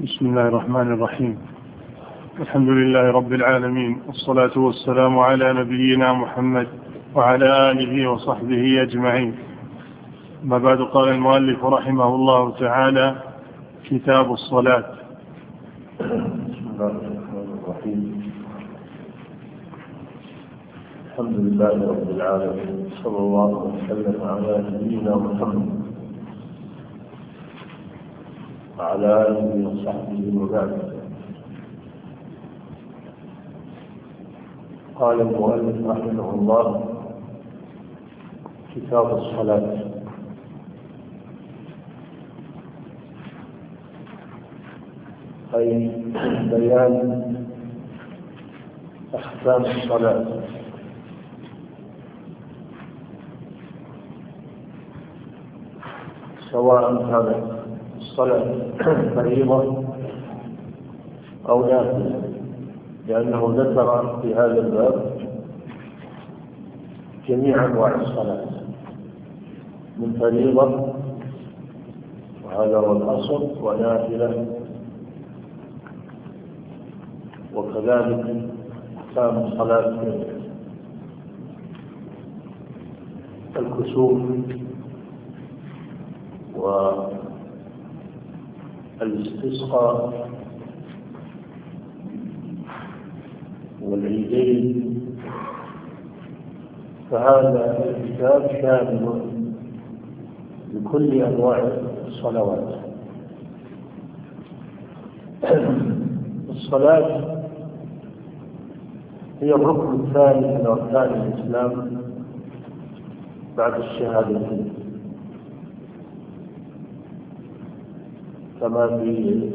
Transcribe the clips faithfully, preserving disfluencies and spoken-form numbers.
بسم الله الرحمن الرحيم. الحمد لله رب العالمين، والصلاة والسلام على نبينا محمد وعلى آله وصحبه أجمعين. ما بعد، قال المؤلف رحمه الله تعالى: كتاب الصلاة. بسم الله الرحمن الرحيم. الحمد لله رب العالمين، صلى الله وسلم على نبينا محمد وعلى آله وصحبه وبعد. قال المؤلف رحمه الله: كتاب الصلاة. أي بيان أحكام الصلاة، سواء كانت الصلاة فريضة أو نافلة، لأنه ذكر في هذا الباب جميع أنواع الصلاة من فريضة، وهذا هو الأصل، ونافلة، وكذلك أحكام الصلاة الكسوف والاستسقاء والعيدين. فهذا الكتاب شامل لكل أنواع الصلوات. الصلاة هي الركن الثاني من أركان الإسلام بعد الشهادتين، كما في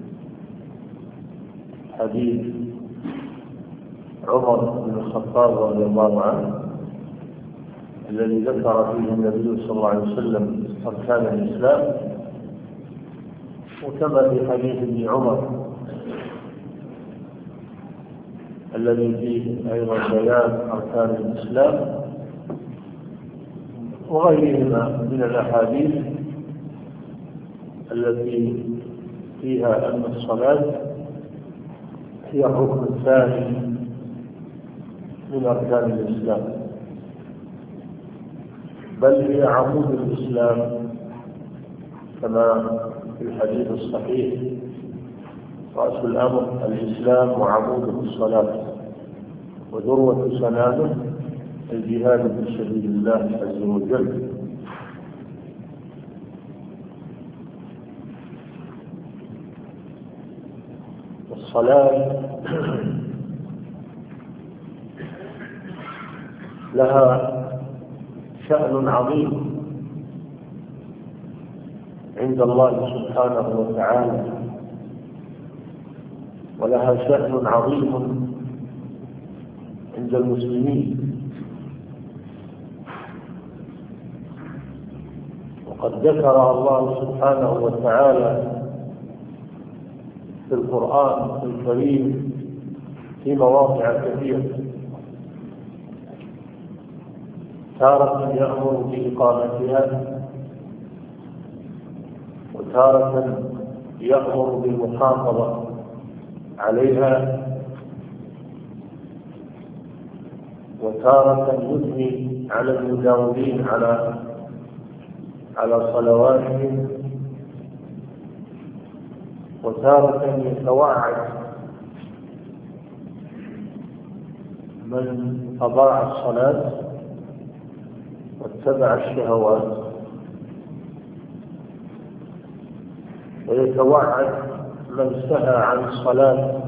حديث عمر بن الخطاب رضي الله عنه الذي ذكر فيه النبي صلى الله عليه وسلم أركان الإسلام، وكما في حديث ابن عمر الذي فيه أيضا بيان أركان الإسلام، وغيرهما من الأحاديث التي فيها أن الصلاة هي الركن الثاني من أركان الإسلام، بل هي عمود الإسلام، كما في الحديث الصحيح: رأس الأمر الإسلام وعموده الصلاة، وذروة سنامه الجهاد في سبيل الله عز وجل. الصلاة لها شأن عظيم عند الله سبحانه وتعالى، ولها شأن عظيم عند المسلمين. وقد ذكر الله سبحانه وتعالى في القرآن الكريم في مواضع كثيرة، تارة يأمر بإقامتها، وتارة يأمر بالمحافظة عليها، وتارة يثني على المداومين على على صلواتهم، وتارة يتوعد من أضاع الصلاة واتبع الشهوات، ويتوعد من سهى عن الصلاة،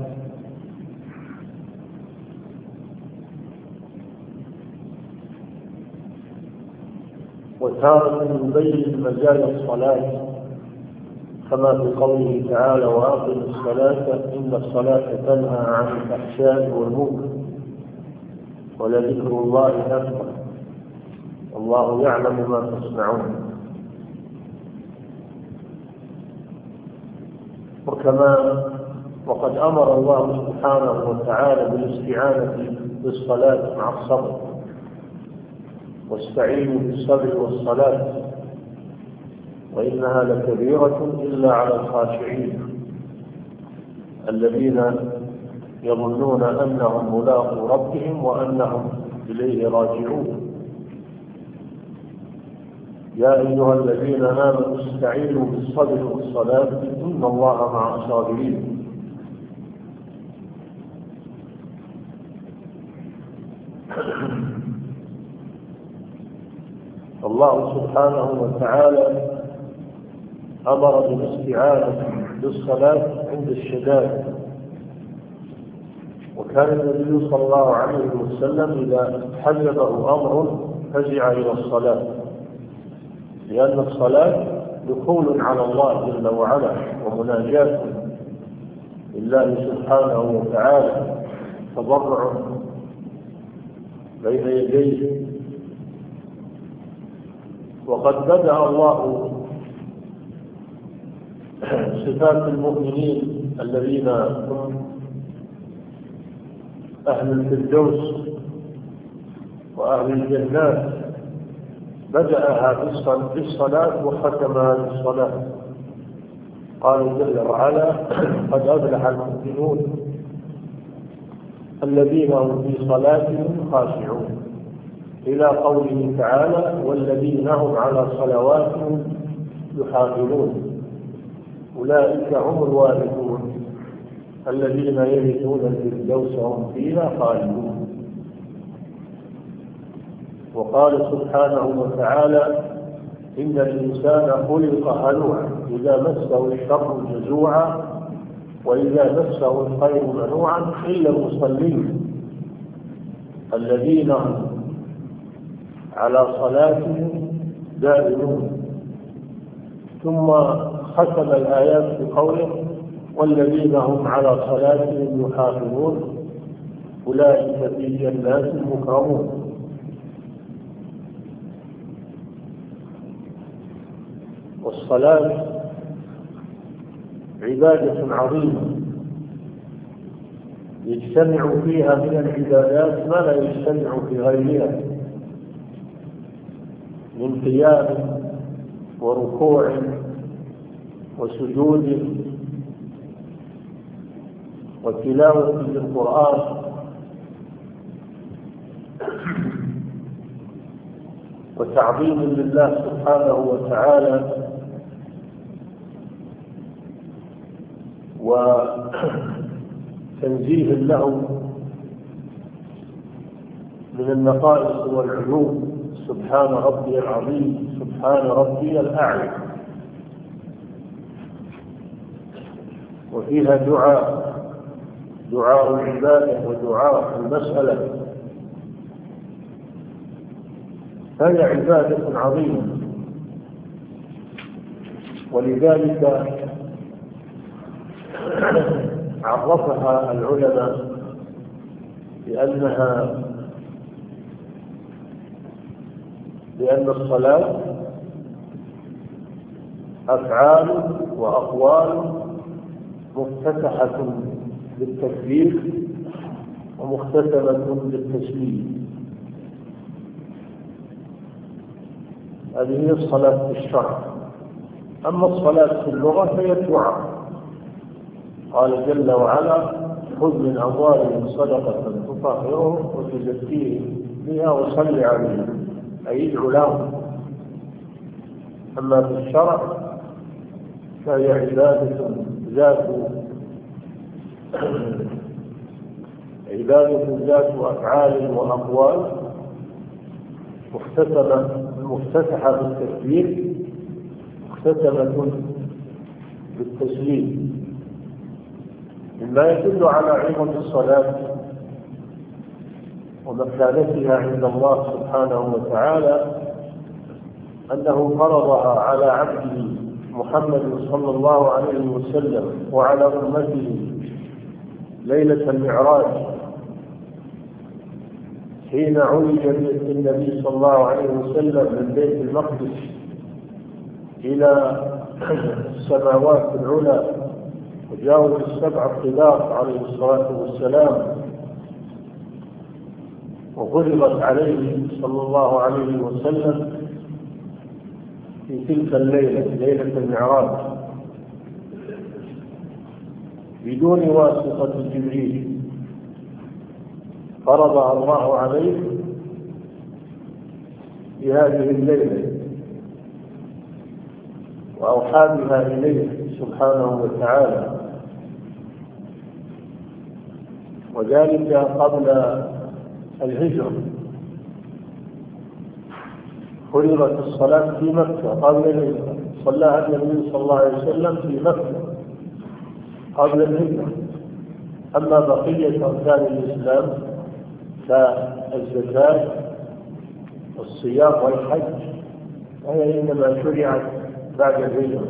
وتارة يبين مزايا الصلاة، كما في قوله تعالى: وأقم الصلاة إن الصلاة تنهى عن الفحشاء والمنكر ولذكر الله أكبر والله يعلم ما تصنعون. وكما وقد أمر الله سبحانه وتعالى بالاستعانة بالصلاة مع الصبر، واستعينوا بالصبر والصلاة وإنها لكبيرة إلا على الخاشعين. الذين يظنون أنهم ملاقو ربهم وأنهم إليه راجعون. يا أيها الذين آمنوا استعينوا بالصبر والصلاة إن الله مع الصابرين. الله سبحانه وتعالى أمر بالاستعانة بالصلاة عند الشدائد، وكان النبي صلى الله عليه وسلم إذا حجبه أمر فزع إلى الصلاة، لأن الصلاة دخول على الله جل وعلا ومناجاة لله سبحانه وتعالى، تضرع بين يديه. وقد بدأ الله صفات المؤمنين الذين هم أهل الفردوس وأهل الجنات، بدأها بالصلاة وختمها بالصلاة. قال جل وعلا: قد أفلح المؤمنون الذين هم في صلاتهم خاشعون، إلى قوله تعالى: والذين هم على صلواتهم يحافظون أولئك هم الوارثون الذين يرثون الفردوس هم فيها خالدون. وقال سبحانه وتعالى: إن الإنسان خلق هلوعا إذا مسه الشر جزوعا وإذا مسه الخير منوعا إلا المصلين الذين هم على صلاتهم دائمون. ثم ختم الآيات بقوله: والذين هم على صلاتهم يحافظون أولئك في جنات مكرمون. والصلاة عبادة عظيمة يجتمع فيها من العبادات ما لا يجتمع في غيرها من قيام وركوع وسجود وتلاوة للقرآن وتعظيم لله سبحانه وتعالى وتنزيه له من النقائص والعيوب. سبحان ربي العظيم، سبحان ربي الأعلى. وفيها دعاء دعاء العبادة ودعاء المسألة، فهي عبادة عظيمة. ولذلك عرفها العلماء بأنها بأن الصلاة أفعال وأقوال مفتتحة بالتكبير ومختتمة بالتسليم. هذه هي الصلاة في الشرع. أما الصلاة في اللغة فهي الدعاء. قال جل وعلا: خذ من أموالهم صدقة تطهرهم وتزكيهم بها وصل عليهم، أي ادعو لهم. أما في الشرع فهي عبادة ذات عبادة ذات أفعال وأقوال مختتمة مفتتحة بالتكبير مختتمة بالتسليم، مما يدل على عظم الصلاة ومكانتها عند الله سبحانه وتعالى، أنه فرضها على عبده محمد صلى الله عليه وسلم وعلى أمته ليلة المعراج، حين عرج النبي صلى الله عليه وسلم من بيت المقدس إلى السماوات العلى وجاوز السبع الطباق عليه الصلاة والسلام، وفرضت عليه صلى الله عليه وسلم في تلك الليلة ليلة المعراج. بدون واسطة جبريل فرضها الله عليه في هذه الليلة وأوحى بها إليه سبحانه وتعالى، وذلك قبل الهجرة. فرضت الصلاة في مكة قبل الهجرة، صلاها النبي صلى الله عليه وسلم في مكة قبل الهجرة. أما بقية أركان الإسلام كالزكاة والصيام والحج فهي إنما شرعت بعد الهجرة.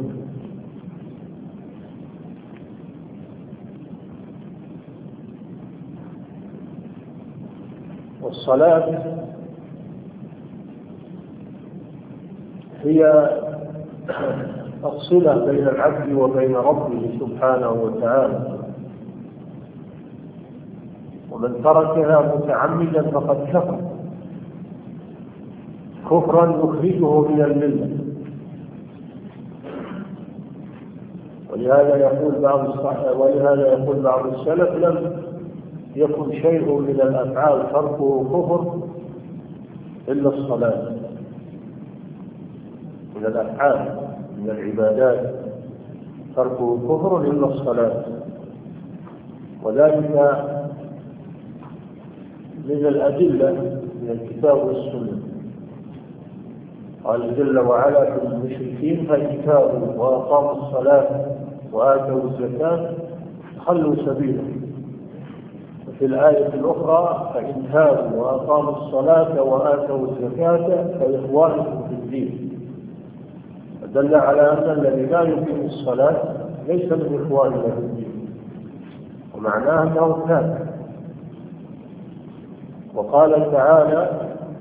والصلاة هي الصلة بين العبد وبين ربه سبحانه وتعالى، ومن تركها متعمدا فقد كفر كفرا يخرجه من الملة. ولهذا يقول بعض الصحابة ولهذا يقول بعض السلف لم يكن شيء من الأفعال تركه كفر إلا الصلاة. من الأفعال من العبادات تركه كفر إلا الصلاة، وذلك من الأدلة من الكتاب والسنة. قال جل وعلا في المشركين فإن تابوا وأقاموا الصلاة وآتوا الزكاة خلوا سبيلهم. وفي الآية الأخرى فإن تابوا وأقاموا الصلاة وآتوا الزكاة فإخوانكم في الدين. دل على أن الذي لا يقيم الصلاة ليس من إخواننا في الدين، ومعناه أنه كافر. وقال تعالى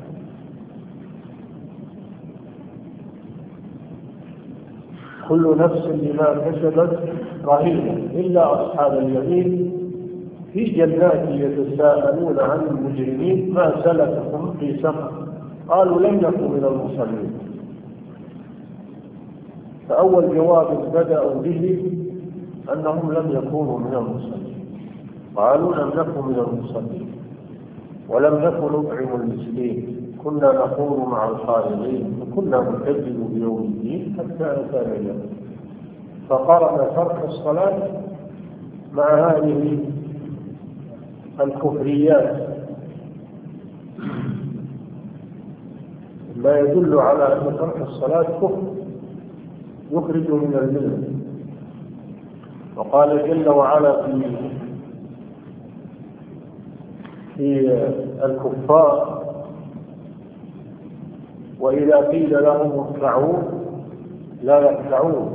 كل نفس بما كسبت رهينة إلا أصحاب اليمين في جنات يتساءلون عن المجرمين ما سلككم في سقر قالوا لم نكن من المصلين. فأول جواب بدأوا به أنهم لم يكونوا من المصلين، قالوا لم نكن من المصلين ولم نكن نطعم المسكين كنا نخوض مع الخائضين وكنا نكذب بيوم الدين حتى أتانا اليوم. فقارن ترك الصلاة مع هذه الكفريات ما يدل على أن ترك الصلاة كفر يخرج من الملة. وقال جل وعلا في في الكفار وإذا قيل لهم اركعوا لا يركعون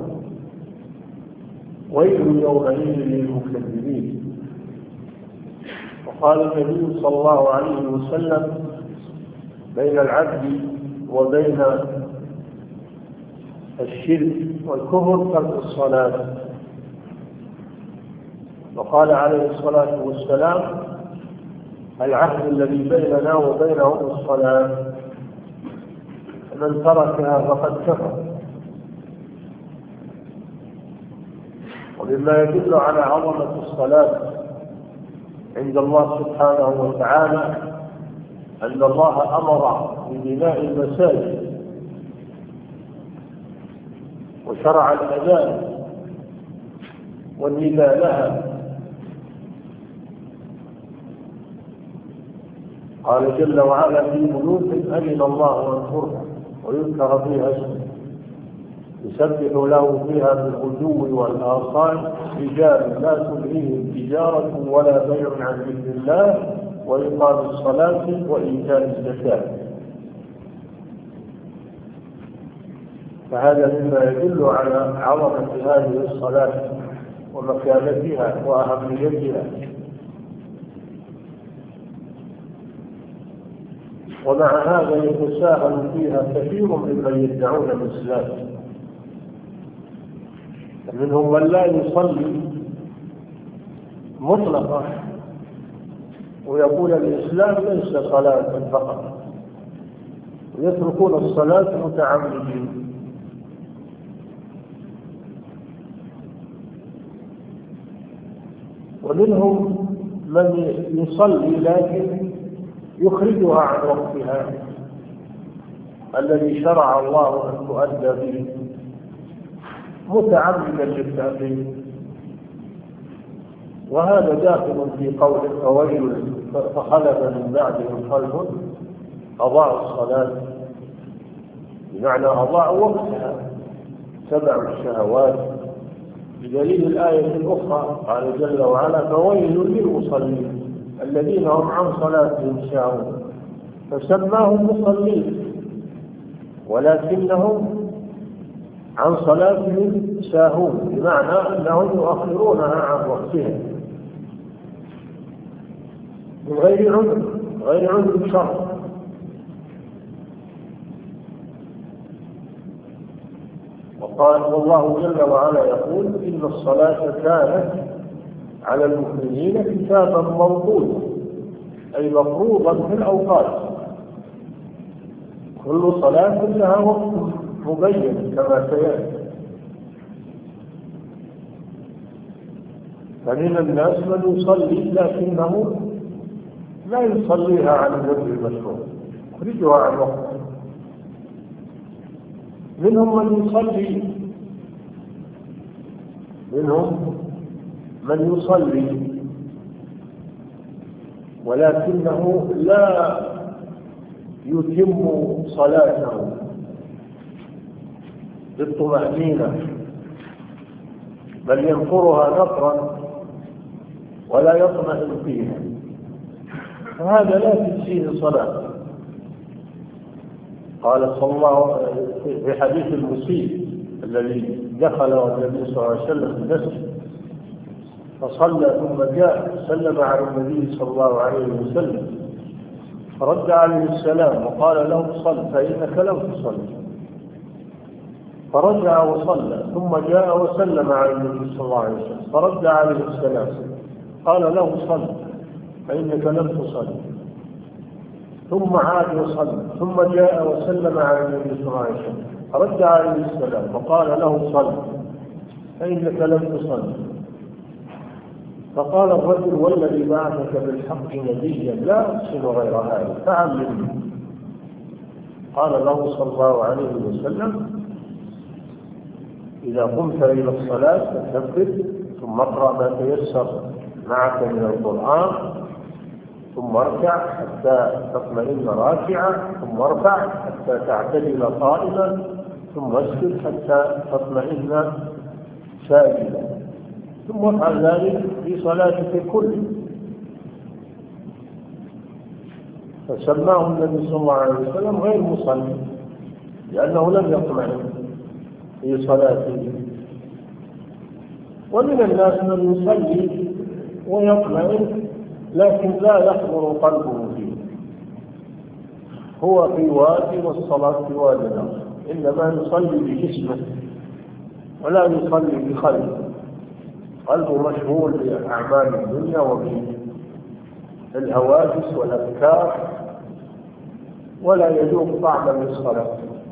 ويل يومئذ للمكذبين. وقال النبي صلى الله عليه وسلم بين العبد وبين الشرك والكفر ترك الصلاة. وقال عليه الصلاة والسلام العهد الذي بيننا وبينهم الصلاة من تركها فقد كفر. ومما يدل على عظمة الصلاة عند الله سبحانه وتعالى أن الله أمر ببناء المساجد وشرع الأذان والنداء لها. قال جل وعلا في بيوت أذن الله أن ترفع ويذكر فيها اسمه يسبح له فيها بالغدو والآصال رجال لا تلهيهم تجارة ولا بيع عن ذكر الله وإقام الصلاة وإيتاء الزكاة. فهذا مما يدل على عظمة هذه الصلاة ومكانتها وأهميتها. ومع هذا يتساهل فيها كثير ممن يدعون الإسلام، منهم من لا يصلي مطلقا ويقول الإسلام ليس صلاة فقط، ويتركون الصلاة متعمدين. ومنهم من يصلي لكن يخرجها عن وقتها الذي شرع الله أن تؤدى به متعمدا للتأخير، وهذا داخل في قول فويل فخلف من بعدهم خلف أضاعوا الصلاة، بمعنى أضاعوا وقتها تبعوا الشهوات، بدليل الآية الأخرى قال جل وعلا فويل للمصلين الذين هم عن صلاتهم ساهون، فسماهم مصلين ولكنهم عن صلاتهم ساهون، بمعنى أنهم يؤخرونها عن وقتها من غير عذر غير عذر شرع. وقال والله جل وعلا يقول إن الصلاة كانت على المؤمنين كتابا موقوتا، أي مفروضا في الأوقات، كل صلاة لها وقت مبين كما سيأتي. فمن الناس من يصلي لكنه لا يصليها عن الوجه المشروع، يخرجها عن وقتها. منهم من يصلي منهم من يصلي ولكنه لا يتم صلاته بالطمأنينة، بل ينقرها نقرا ولا يطمئن فيها، فهذا لا تجزيه صلاة. قال صلى الله في حديث المسيء الذي دخل النبي صلى الله عليه وسلم المسجد فصلى ثم جاء سلم على النبي صلى الله عليه وسلم فرد عليه السلام وقال له صل فإنك لم تصل، فرجع وصلى ثم جاء وسلم على النبي صلى الله عليه وسلم فرد عليه السلام قال له صل فإنك لم تصل، ثم عاد وصلى ثم جاء وسلم على النبي صلى الله عليه وسلم فرد عليه السلام وقال له صل فإنك لم تصل. فقال الرجل والذي بعثك بالحق نبيا لا أحسن غير هذا فعلمني. قال له صلى الله عليه وسلم إذا قمت إلى الصلاة فكبر ثم اقرأ ما تيسر معك من القرآن، ثم اركع حتى تطمئن راكعا، ثم ارفع حتى تعتدل قائما، ثم اسجد حتى تطمئن ساجدا، ثم افعل ذلك في صلاتك كلها. فسماه النبي صلى الله عليه وسلم غير مصلي لأنه لم يطمئن في صلاته. ومن الناس من يصلي ويطمئن لكن لا يحضر قلبه فيه، هو في وادي والصلاة في وادي الآخر، إنما يصلي بجسمه ولا يصلي بقلبه، قلبه مشغول بأعمال الدنيا وبالهواجس والأذكار ولا يذوق طعما للصلاة.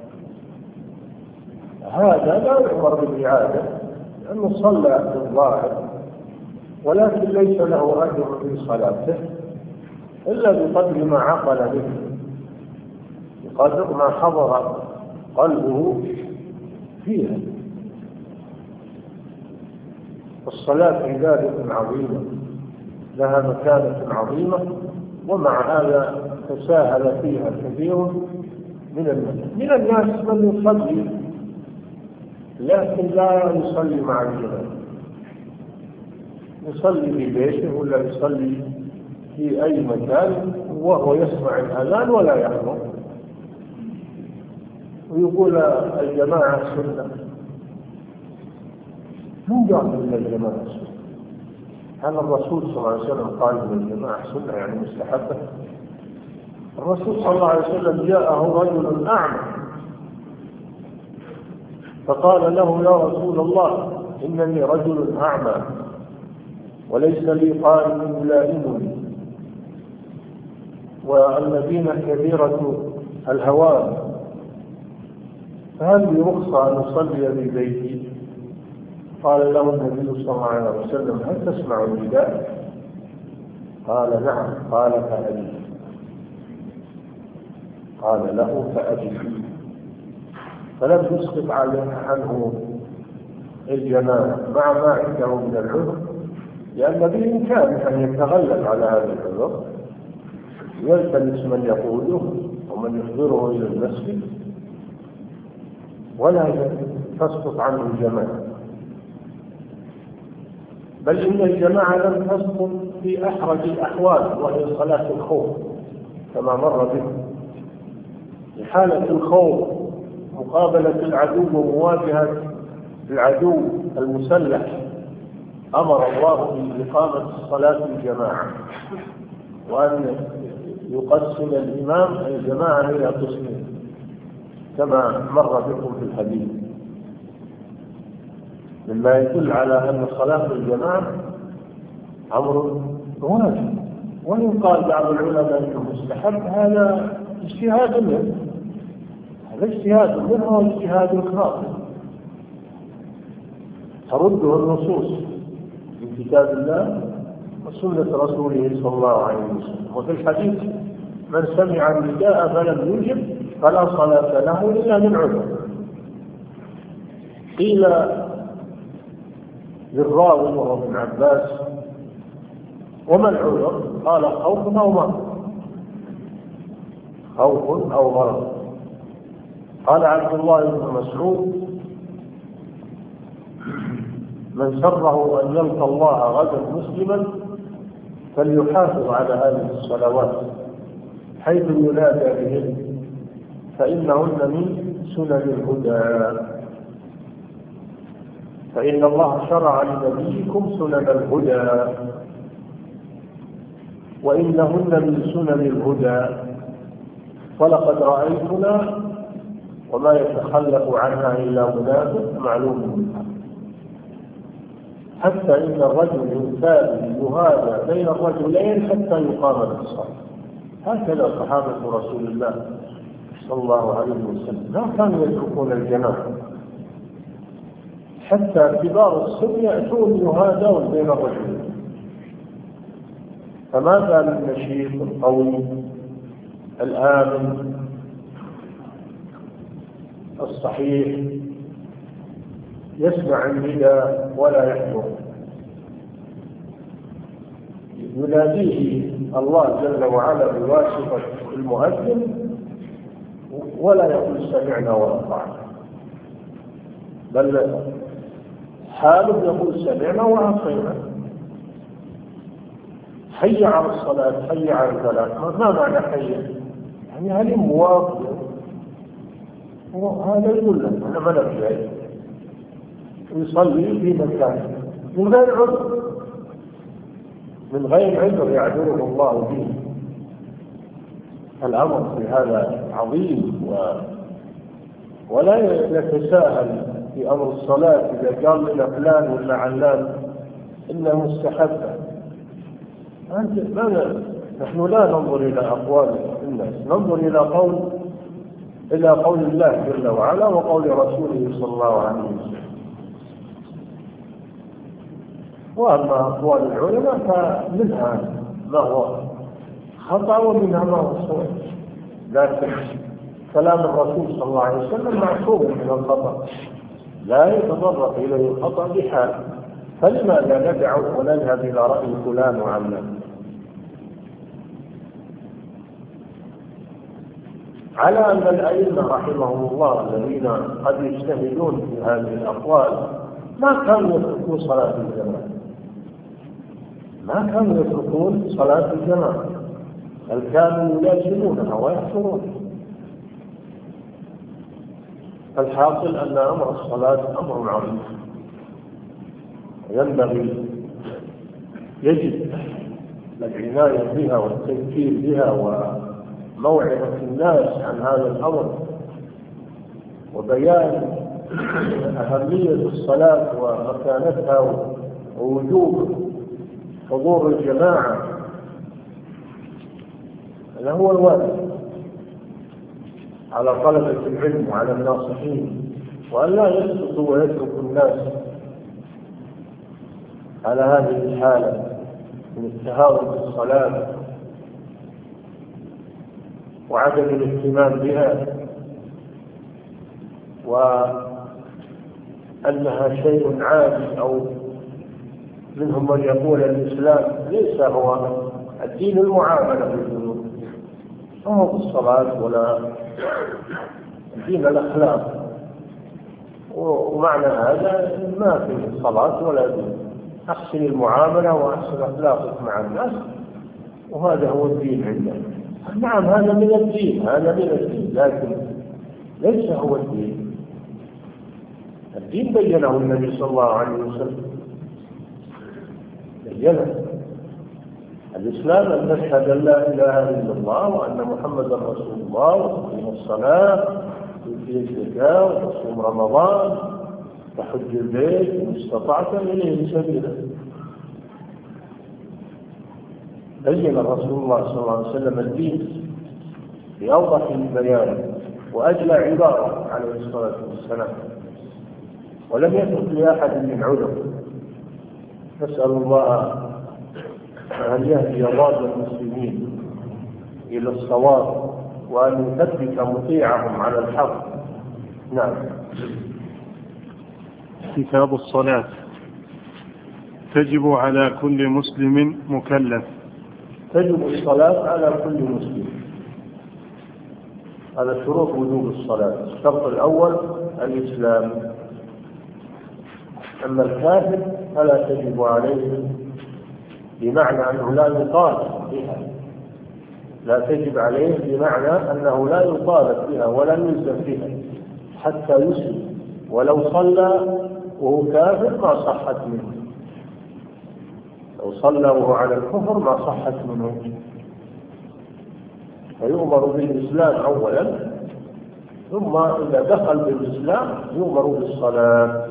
هذا لا يؤمر بالإعادة لأنه صلى بالظاهر ولكن ليس له أجر في صلاته إلا بقدر ما عقل به، بقدر ما حضر قلبه فيها. الصلاة عبادة عظيمة لها مكانة عظيمة، ومع هذا تساهل فيها كثير من الناس. من الناس من يصلي لكن لا يصلي مع الجماعة، يصلي في بيته ولا يصلي في أي مكان وهو يسمع الأذان ولا يحضر، ويقول الجماعة سنة. من قال إن الجماعة سنة؟ هل الرسول صلى الله عليه وسلم قال إن الجماعة سنة يعني مستحبة؟ الرسول صلى الله عليه وسلم جاءه رجل أعمى فقال له يا رسول الله إنني رجل أعمى وليس لي قائم ملائم والمدينة كبيرة الهوام، فهل لي رخصة أن أصلي في بيتي؟ قال له النبي صلى الله عليه وسلم: هل تسمع النداء؟ قال: نعم. قال: فأجب. قال له: فأجب. فلم يسقط عنه الجماعة مع ما عنده من العذر، لأن بإمكانه أن يتغلب على هذا العذر، يلتمس من يقوله ومن يحضره إلى المسجد، ولا تسقط عنه الجماعة. بل إن الجماعة لم تسقط في أحرج الأحوال، وهي صلاة الخوف كما مر به. في حالة الخوف مقابلة العدو ومواجهة العدو المسلح أمر الله بإقامة صلاة الجماعة، وأن يقسم الإمام الجماعة إلى قسمين كما مر بكم في الحديث، مما يدل على أن صلاة الجماعة أمر واجب. وإن قال بعض العلماء أنه مستحب، هذا اجتهاد منه، هذا اجتهاد منه واجتهاد الكرام ترده النصوص من كتاب الله وسنة رسوله صلى الله عليه وسلم. وفي الحديث: من سمع النداء فلم يجب فلا صلاة له إلا من عذر. قيل للراوي وهو ابن عباس: وما العذر؟ قال: خوف أو مرض. خوف أو مرض. قال عبد الله بن مسعود: من سره أن يلقى الله غدا مسلما فليحافظ على هذه الصلوات حيث ينادى بهن، فإنهن من سنن الهدى. فإن الله شرع لنبيكم سنن الهدى وإنهن من سنن الهدى، ولقد رأيتنا وما يتخلف عنها إلا منافق معلوم منها، حتى إن الرجل ينتابه يهادى بين الرجلين حتى يقام بالصلاة. هكذا صحابة رسول الله صلى الله عليه وسلم لا كانوا يتركون الجماعة، حتى كبار السن يأتون يهادون بين الرجلين. فما بال النشيط القوي الآمن الصحيح يسمع النداء ولا يحضر، يناديه الله جل وعلا بواسطة المؤذن ولا يقول سمعنا وأطعنا، بل حاله يقول سمعنا وأطعنا. حي على الصلاة، حي على الفلاح. ما معنى حي؟ يعني هل موافق؟ وهذا يقول لك أنا ما نبغي يصلي في مكانه من غير عذر، من غير عذر يعذره الله به. الأمر في هذا عظيم، و... ولا يتساهل في أمر الصلاة. إذا قال لنا فلان ولا علان إنه مستحبة، نحن لا ننظر إلى أقوال الناس، ننظر إلى قول إلى قول الله جل وعلا وقول رسوله صلى الله عليه وسلم. وأما أقوال العلماء فمنها ما هو خطأ ومنها ما هو صواب، لكن كلام الرسول صلى الله عليه وسلم معصوم من الخطأ، لا يتطرق إليه الخطأ بحال. فلماذا ندع ونذهب إلى رأي فلان وعلان؟ على أن الأئمة رحمهم الله الذين قد يجتهدون في هذه الأقوال ما كانوا يتركون صلاة الجماعة، ما كانوا يتركون صلاة الجماعة، بل كانوا يلازمونها ويحضرونها. الحاصل أن أمر الصلاة أمر عظيم، ينبغي يجب العناية بها والتذكير بها وموعظة الناس عن هذا الأمر وبيان أهمية الصلاة ومكانتها ووجوب حضور الجماعة. هذا هو الواجب على طلبة العلم وعلى الناصحين، وأن لا يسقطوا ويتركوا الناس على هذه الحالة من التهاون بالصلاة وعدم الاهتمام بها، وأنها شيء عادي، أو منهم من يقول الإسلام ليس هو الدين المعاملة بالذنوب، هو الصلاة ولا دين الأخلاق، ومعنى هذا ما في صلاة ولا دين، أحسن المعاملة وأحسن أخلاقك مع الناس وهذا هو الدين عندنا. نعم هذا من الدين، هذا من الدين، لكن ليس هو الدين. الدين بينه النبي صلى الله عليه وسلم، بينه الإسلام أن نشهد أن لا إله إلا الله وأن محمدا رسول الله، وتقيم الصلاة وتؤتي الزكاة وتصوم رمضان وحج البيت إن استطعت إليه سبيلا. بين رسول الله صلى الله عليه وسلم الدين بأوضح البيان وأجلى عبارة عليه الصلاة والسلام، ولم يترك لأحد من عذر. نسأل الله أن يهدي ضال المسلمين إلى الصواب وأن يثبت مطيعهم على الحق. نعم. كتاب الصلاة. تجب على كل مسلم مكلف. تجب الصلاة على كل مسلم، هذا شروط وجوب الصلاة. الشرط الأول الإسلام، أما الكافر فلا تجب عليه، بمعنى أنه لا يطالب بها، لا تجب عليه بمعنى أنه لا يطالب بها ولا يلزم بها حتى يسلم، ولو صلى وهو كافر ما صحت منه، لو صلى وهو على الكفر ما صحت منه. فيؤمر بالإسلام أولا، ثم إذا دخل بالإسلام يؤمر بالصلاة،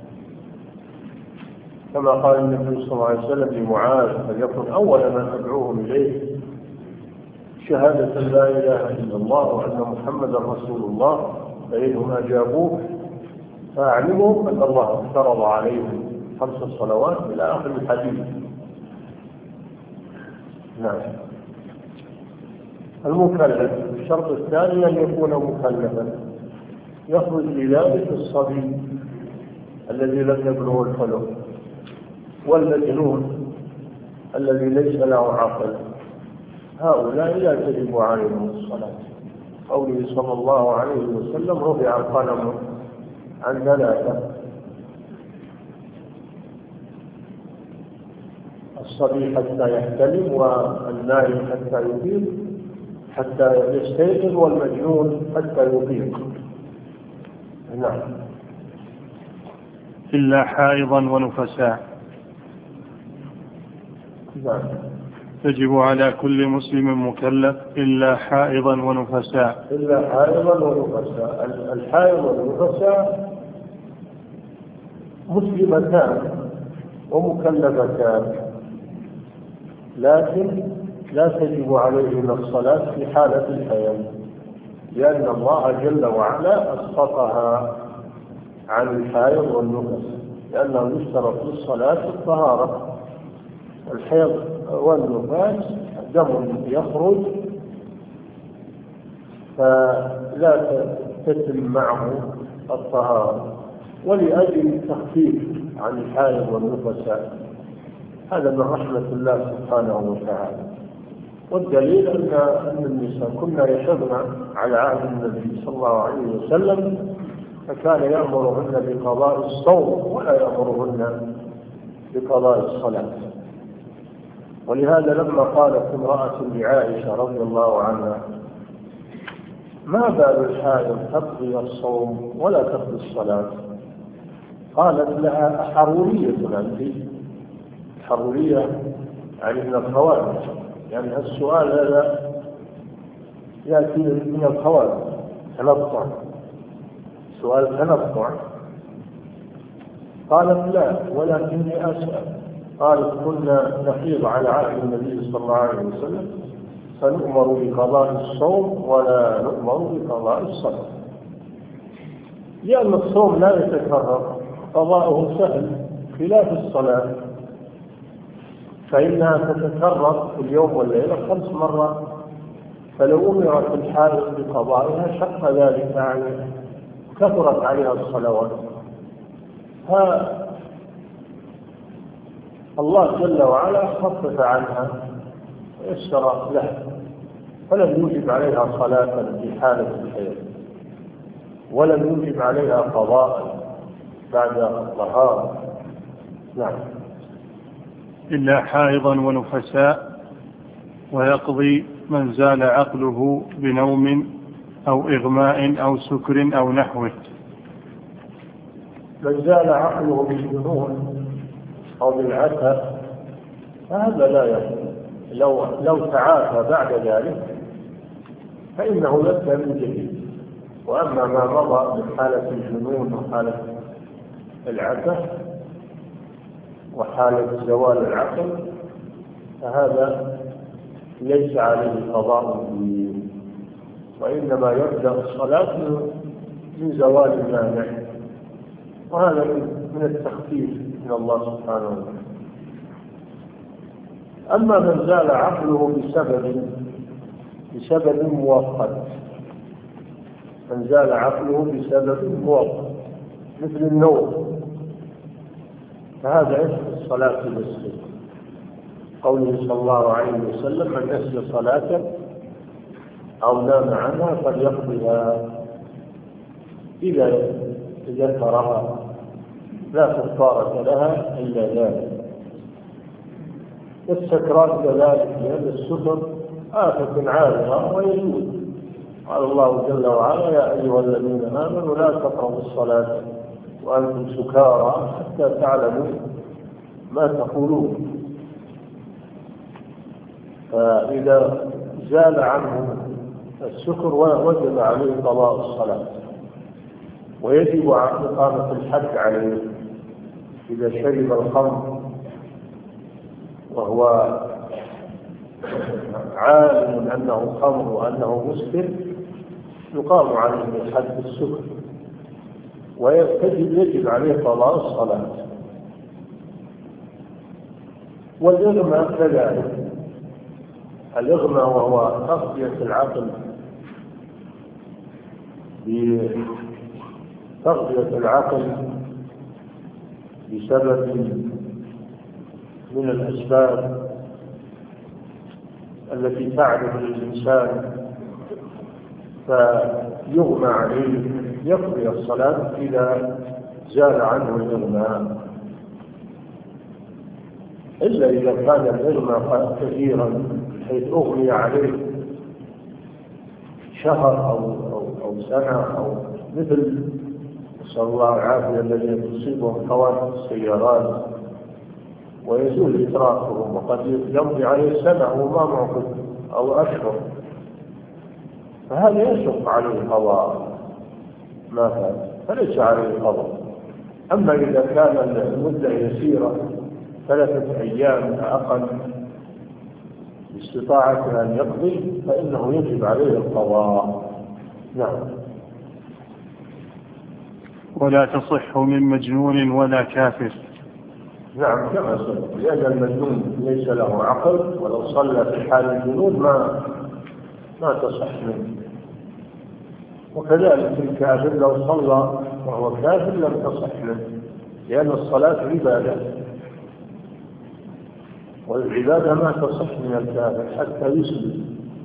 كما قال النبي صلى الله عليه وسلم لمعاذ: فليكن أول ما تدعوهم إليه شهادة لا إله إلا الله وأن محمدا رسول الله، فإنهم أجابوه فأعلموا أن الله افترض عليهم خمس صلوات إلى آخر الحديث. نعم. المكلف، الشرط الثاني أن يكون مكلفا، يخرج بذلك الصبي الذي لم يبلغ الحلم، والمجنون الذي ليس له عقل، هؤلاء لا تجب عليهم الصلاة. قوله صلى الله عليه وسلم: رفع القلم عن ثلاثة: الصبي حتى يحتلم، والنائم حتى يفيق حتى يستيقظ، والمجنون حتى يفيق. نعم. إلا حائضا ونفساء. نعم. تجب على كل مسلم مكلف إلا حائضا ونفساء. إلا حائضا ونفساء. الحائض والنفساء مسلمتان ومكلفتان، لكن لا تجب عليهما الصلاة في حالة الحيض، لأن الله جل وعلا أسقطها عن الحائض والنفس، لأنه يشترط للصلاة الطهارة. الحيض والنفاس دم يخرج فلا تتم معه الطهارة، ولأجل التخفيف عن الحائض والنفساء، هذا من رحمة الله سبحانه وتعالى. والدليل أن أن النساء كنا يشهدن على عهد النبي صلى الله عليه وسلم، فكان يأمرهن بقضاء الصوم ولا يأمرهن بقضاء الصلاة. ولهذا لما قالت امرأة لعائشة رضي الله عنها: ما بال الحائض تقضي الصوم ولا تقضي الصلاة؟ قالت لها: أحرورية أنت؟ حرورية يعني من الخوارج، يعني السؤال هذا يأتي من الخوارج، تنطع، سؤال تنطع. قالت: لا، ولكني أسأل. قالت: كنا نحيض على عهد النبي صلى الله عليه وسلم، فنؤمر بقضاء الصوم ولا نؤمر بقضاء الصلاة، لأن الصوم لا يتكرر، قضاؤه سهل خلاف الصلاة، فإنها تتكرر في اليوم والليلة خمس مرات، فلو أمرت الحائض بقضائها شق ذلك عليها، كثرت عليها الصلوات. الله جل وعلا خفف عنها ويسر لها، فلم يوجب عليها صلاة في حالة الحيض، ولم يوجب عليها قضاء بعد الطهارة. نعم. إلا حائضا ونفساء، ويقضي من زال عقله بنوم أو إغماء أو سكر أو نحوه. من زال عقله بالجنون أو بالعسى فهذا لا يقضي، لو لو تعافى بعد ذلك فإنه يبدأ من جديد. وأما ما مضى من حالة الجنون وحالة العسى وحالة زوال العقل فهذا ليس عليه قضاء فيه، وإنما يبدأ الصلاة من زوال المانع، وهذا من التخفيف من الله سبحانه وتعالى. أما من زال عقله بسبب بسبب مؤقت، من زال عقله بسبب مؤقت مثل النوم، فهذا يشفي الصلاة بالسر، قوله صلى الله عليه وسلم: من نسي صلاة أو نام عنها فليقضها إذا ذكرها، لا كفارة لها إلا ذلك. والسكرات كذلك، لأن السكر آفة عارضة ويجوز. قال الله جل وعلا: يا أيها الذين آمنوا لا تقربوا الصلاة وأنتم سكارى حتى تعلموا ما تقولون. فإذا زال عنه السكر وجب عليه قضاء الصلاة، ويجب إقامة الحد عليه إذا شرب الخمر وهو عالم أنه خمر وأنه مسكر يقام عليه حد السكر، ويجب عليه قضاء الصلاة. والإغماء كذلك، الإغماء وهو تغطية العقل بتغطية العقل بسبب من الأسباب التي تعرض للإنسان فيغمى عليه، يقضي الصلاة إذا زال عنه الإغماء، إلا إذا كان الإغماء كثيرا حيث أغمي عليه شهر أو, أو, أو سنة، أو مثل نسأل الله العافية الذين تصيبهم حوادث السيارات ويزول إدراكهم، وقد يمضي عليه سنة وما معقد أو أشهر، فهذا يشق عليه قضاء ما فات، فليس عليه قضاء. أما إذا كان المدة يسيرة ثلاثة أيام أقل باستطاعة أن يقضي فإنه يجب عليه القضاء. نعم. ولا تصح من مجنون ولا كافر. نعم كما سبق، لأن المجنون ليس له عقل، ولو صلى في حال الجنون ما ما تصح منه. وكذلك الكافر لو صلى وهو كافر لم تصح منه، لأن الصلاة عبادة، والعبادة ما تصح من الكافر حتى يسلم.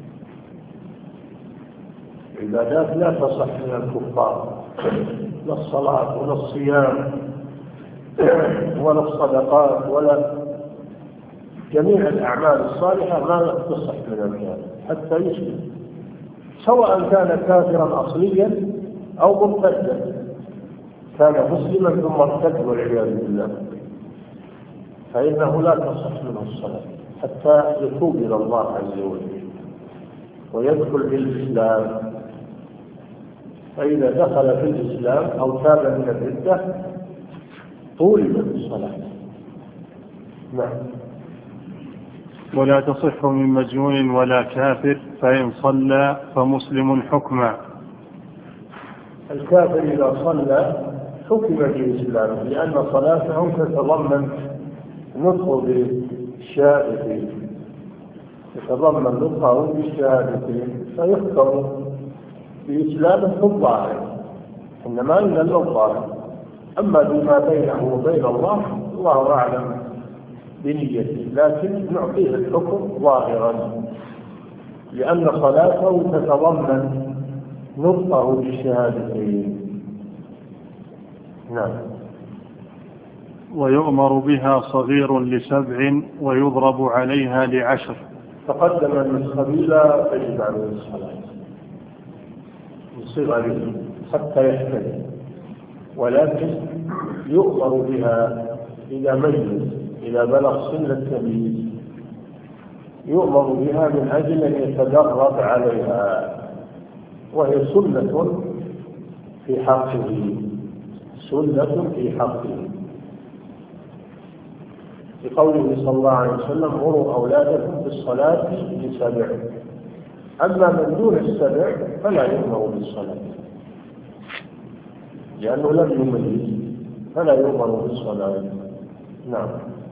العبادات لا تصح من الكفار، لا الصلاة ولا الصيام ولا الصدقات ولا جميع الأعمال الصالحة ما تصح من الكافر حتى يسلم، سواء كان كافرا أصليا أو مرتدا، كان مسلما ثم ارتد والعياذ بالله، فإنه لا تصح منه الصلاة حتى يتوب إلى الله عز وجل ويدخل في الإسلام. فإذا دخل في الإسلام أو تاب من الردة طولبت الصلاة. نعم. ولا تصح من مجنون ولا كافر، فإن صلى فمسلم حكما. الكافر إذا صلى حكم في إسلامه، لأن صلاته تتضمن نطق بالشهادتين، يتضمن نطقه بالشهادتين فيحكم بإسلامه في الظاهر، إنما إلا الظاهر. أما بما بينه وبين الله الله أعلم بنيته، لكن نعطيه الحكم ظاهرا لأن صلاته تتضمن نطقه بالشهادتين. نعم. ويؤمر بها صغير لسبع ويضرب عليها لعشر. تقدم أن الصبي لا تجب عليه الصلاة بصغره حتى يحتلم، ولكن يؤمر بها إذا ميز، إذا بلغ سن التمييز يؤمر بها من أجل أن يتدرب عليها، وهي سنة في حقه، سنة في حقه، بقوله صلى الله عليه وسلم: مروا أولادكم بالصلاة لسبع. أما من دون السبع فلا يؤمر بالصلاة لأنه لم يميز، فلا يؤمر بالصلاة. نعم.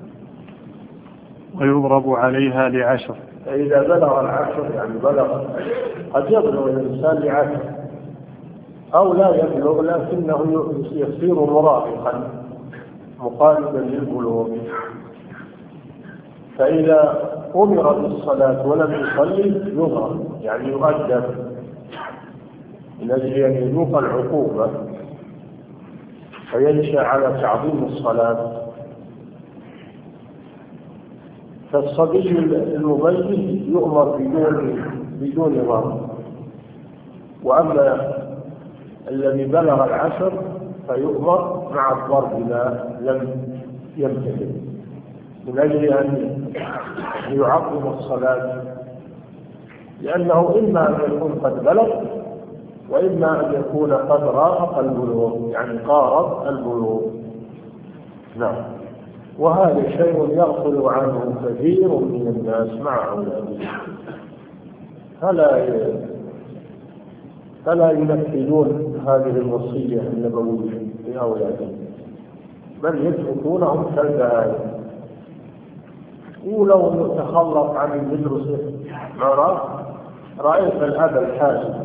ويضرب عليها لعشر. فإذا بلغ العشر يعني بلغ، قد يبلغ الإنسان لعشر أو لا يبلغ لكنه يصير مراهقا مقاربا للبلوغ، فإذا أمر بالصلاة ولم يصلي يضرب يعني يؤدب من أجل أن يذوق العقوبة فينشأ على تعظيم الصلاة. فالصبي المميز يؤمر بدون بدون ضرب، وأما الذي بلغ العشر فيؤمر مع الضرب إذا لم يمتثل، من أجل أن يعظم الصلاة، لأنه إما أن يكون قد بلغ وإما أن يكون قد رافق البلوغ يعني قارب البلوغ. نعم. وهذا شيء يغفل عنه كثير من الناس مع أولادهم، فلا فلا ينفذون هذه الوصية النبوية لأولادهم، بل يتركونهم كالبهائم. ولو تخلص عن المدرسة مرة رأيت الأب الحاسم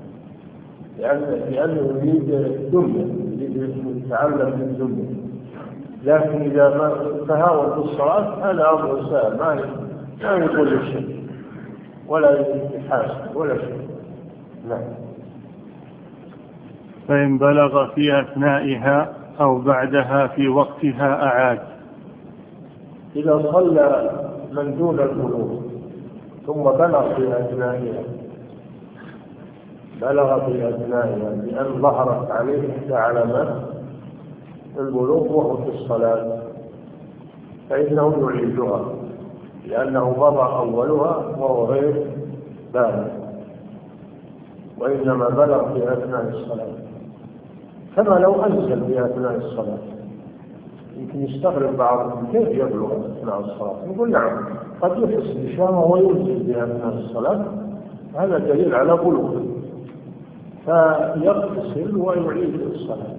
لأنه يريد الدنيا، يريد يتعلم من الدنيا، لكن إذا ما تهاون بالصلاة هذا أمر سهل، ما ما يقول شيء ولا يحاسب ولا شيء. نعم. فإن بلغ في أثنائها أو بعدها في وقتها أعاد. إذا صلى من دون البلوغ ثم بلغ في أثنائها بلغ في أثنائها لأن ظهرت عليه إحدى علامات البلوغ وهو في الصلاة فإنه يعيدها لأنه مضى أولها وهو غير بالغ، وإنما بلغ في أثناء الصلاة، كما لو أنزل في أثناء الصلاة. يمكن يستغرب بعضهم كيف يبلغ أثناء الصلاة؟ نقول نعم، قد يحس بشامه وينزل في أثناء الصلاة، هذا دليل على بلوغه، فيغتسل ويعيد الصلاة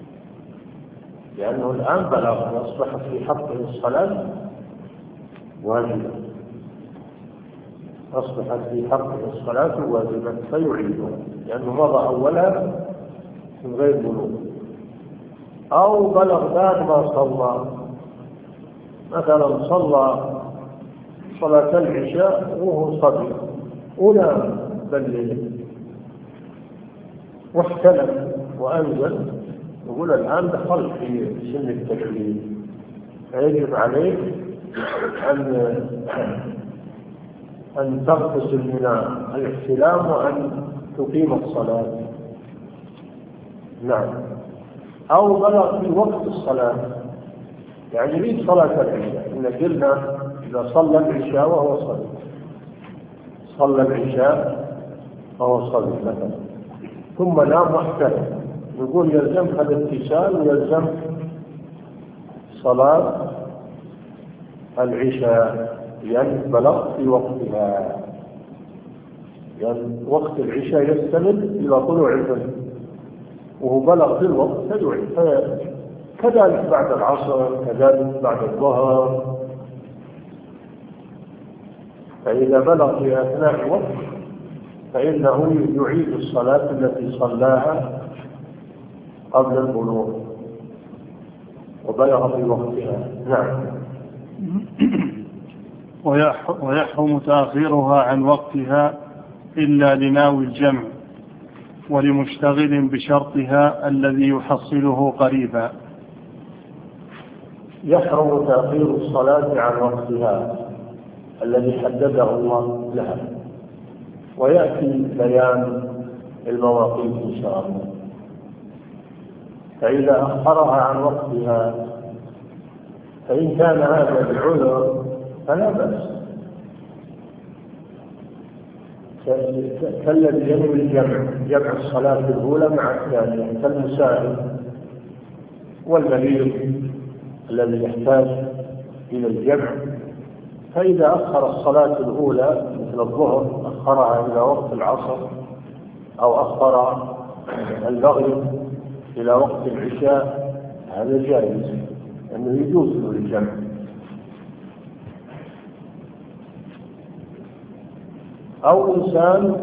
لأنه الآن بلغ وأصبحت في حقه الصلاة واجبة، أصبحت في حقه الصلاة واجبة فيعيدها لأنه مضى أولها من غير بلوغ. أو بلغ بعد ما صلى، مثلا صلى صلاة العشاء وهو صغير أولى بالليل واحتلم وأنزل، يقول الآن دخل في سن التكليف، فيجب عليه أن أن تغتسل من الاحتلام وأن تقيم الصلاة. نعم. أو بلغ في وقت الصلاة، يعني يريد صلاة العشاء، إن قلنا إذا صلى العشاء وهو صلى صلى العشاء وهو صلى مثلا ثم نام واحتلم، يقول يلزم هذا الاتصال ويلزم صلاة العشاء لأن بلغ في وقتها، لأن وقت العشاء يستمد إلى طلوع الفجر وهو بلغ في الوقت فيعيد. كذلك بعد العصر، كذلك بعد الظهر، فإذا بلغ في أثناء الوقت فإنه يعيد الصلاة التي صلاها قبل البلوغ وبلغ في وقتها. نعم. ويحرم تأخيرها عن وقتها إلا لناوي الجمع ولمشتغل بشرطها الذي يحصله قريبا. يحرم تأخير الصلاة عن وقتها الذي حدده الله لها، ويأتي بيان المواقيت إن شاء الله. فإذا أخرها عن وقتها فإن كان هذا بعذر فلا بأس، كالذي ينوي الجمع جمع الصلاة الأولى مع الثانية، كالمسافر والمريض الذي يحتاج إلى الجمع. فإذا أخر الصلاة الأولى مثل الظهر أخرها إلى وقت العصر، أو أخر المغرب إلى وقت العشاء، هذا جائز أنه يجوز له الجمع. أو إنسان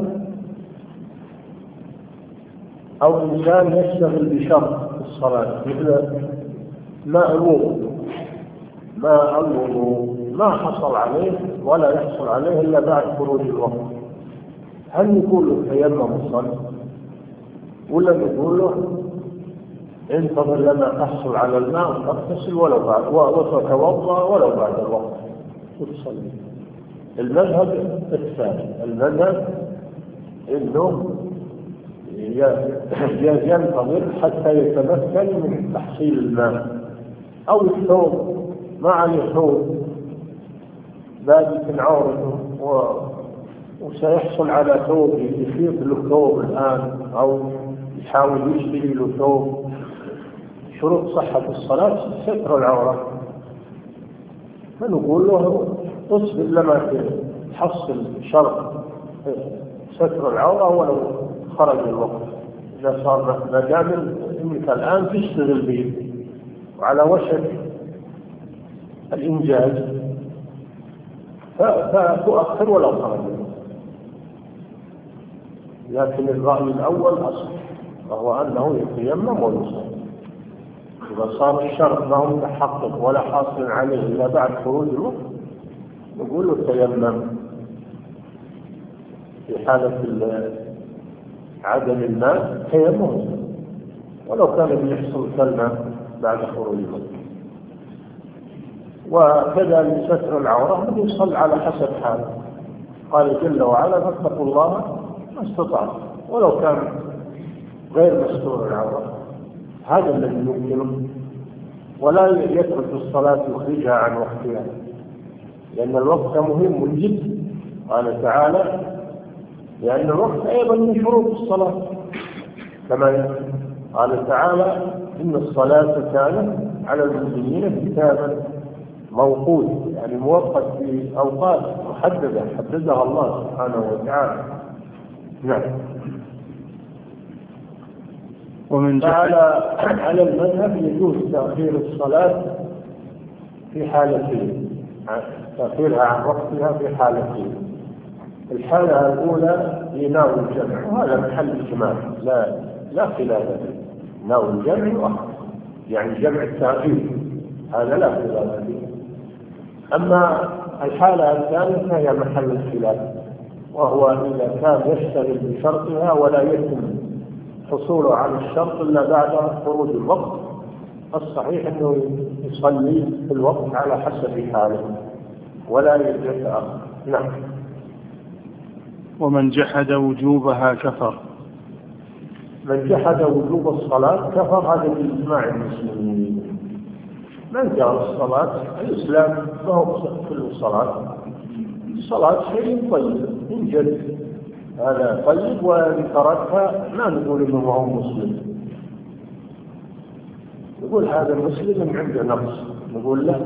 أو إنسان يشتغل بشرط الصلاة مثل ماء الوضوء، ماء الوضوء ما حصل عليه ولا يحصل عليه إلا بعد خروج الوقت، هل نقول له تيمم الصلاة ولا نقول له انتظر لما تحصل على الماء وتغتسل ولو بعد وتتوضأ ولو بعد الوقت وتصلي؟ المذهب الثاني، المذهب انه ينتظر حتى يتمكن من تحصيل الماء، او الثوب ما عليه ثوب بادئ عورته وسيحصل على ثوب يفيض له ثوب الان، او يحاول يشتري له ثوب. شروط صحة الصلاة ستر العورة، فنقول له اصبر لما تحصل شرط ستر العورة ولو خرج الوقت. إذا صار ما دام إنك الآن تشتغل به وعلى وشك الإنجاز فتؤخر ولو خرج الوقت. لكن الرأي الأول أصح، وهو أنه يتيمم ويصلي. إذا صار الشرط ما هو متحقق ولا حاصل عليه إلا بعد خروج الوقت نقول له تيمم في حالة عدم الماء، تيمم ولو كان بيحصل كالماء بعد خروج الوقت. وكذا ستر العورة يصل على حسب حاله، قال جل وعلا فاتقوا الله ما استطعتم، ولو كان غير مستور العورة هذا الذي يمكنه، ولا يترك الصلاة يخرجها عن وقتها، لأن الوقت مهم جدا. قال تعالى لأن الوقت أيضا من شروط الصلاة، كما قال تعالى إن الصلاة كانت على المسلمين كتابا موقوتا، يعني موقت في أوقات محددة حددها الله سبحانه وتعالى. نعم. ومن على على المذهب يجوز تأخير الصلاة في حالتين، تأخيرها عن وقتها في حالتين. الحالة الأولى لناوي الجمع، وهذا محل إجماع لا لا خلاف فيه، ناوي الجمع وأخر يعني جمع التأخير، هذا لا خلاف فيه. أما الحالة الثانية فهي محل الخلاف، وهو إذا كان يشتغل بشرطها ولا يتم حصوله على الشرط إلا بعد خروج الوقت، الصحيح أنه يصلي في الوقت على حسب حاله ولا يتأخر. نعم. ومن جحد وجوبها كفر. من جحد وجوب الصلاة كفر، هذا بإجماع المسلمين. من جار الصلاة الإسلام ما هو كل الصلاة، الصلاة شيء طيب من جد، هذا طيب، وإن تركها ما نقول إنه هو مسلم، نقول هذا مسلم عنده نقص، نقول له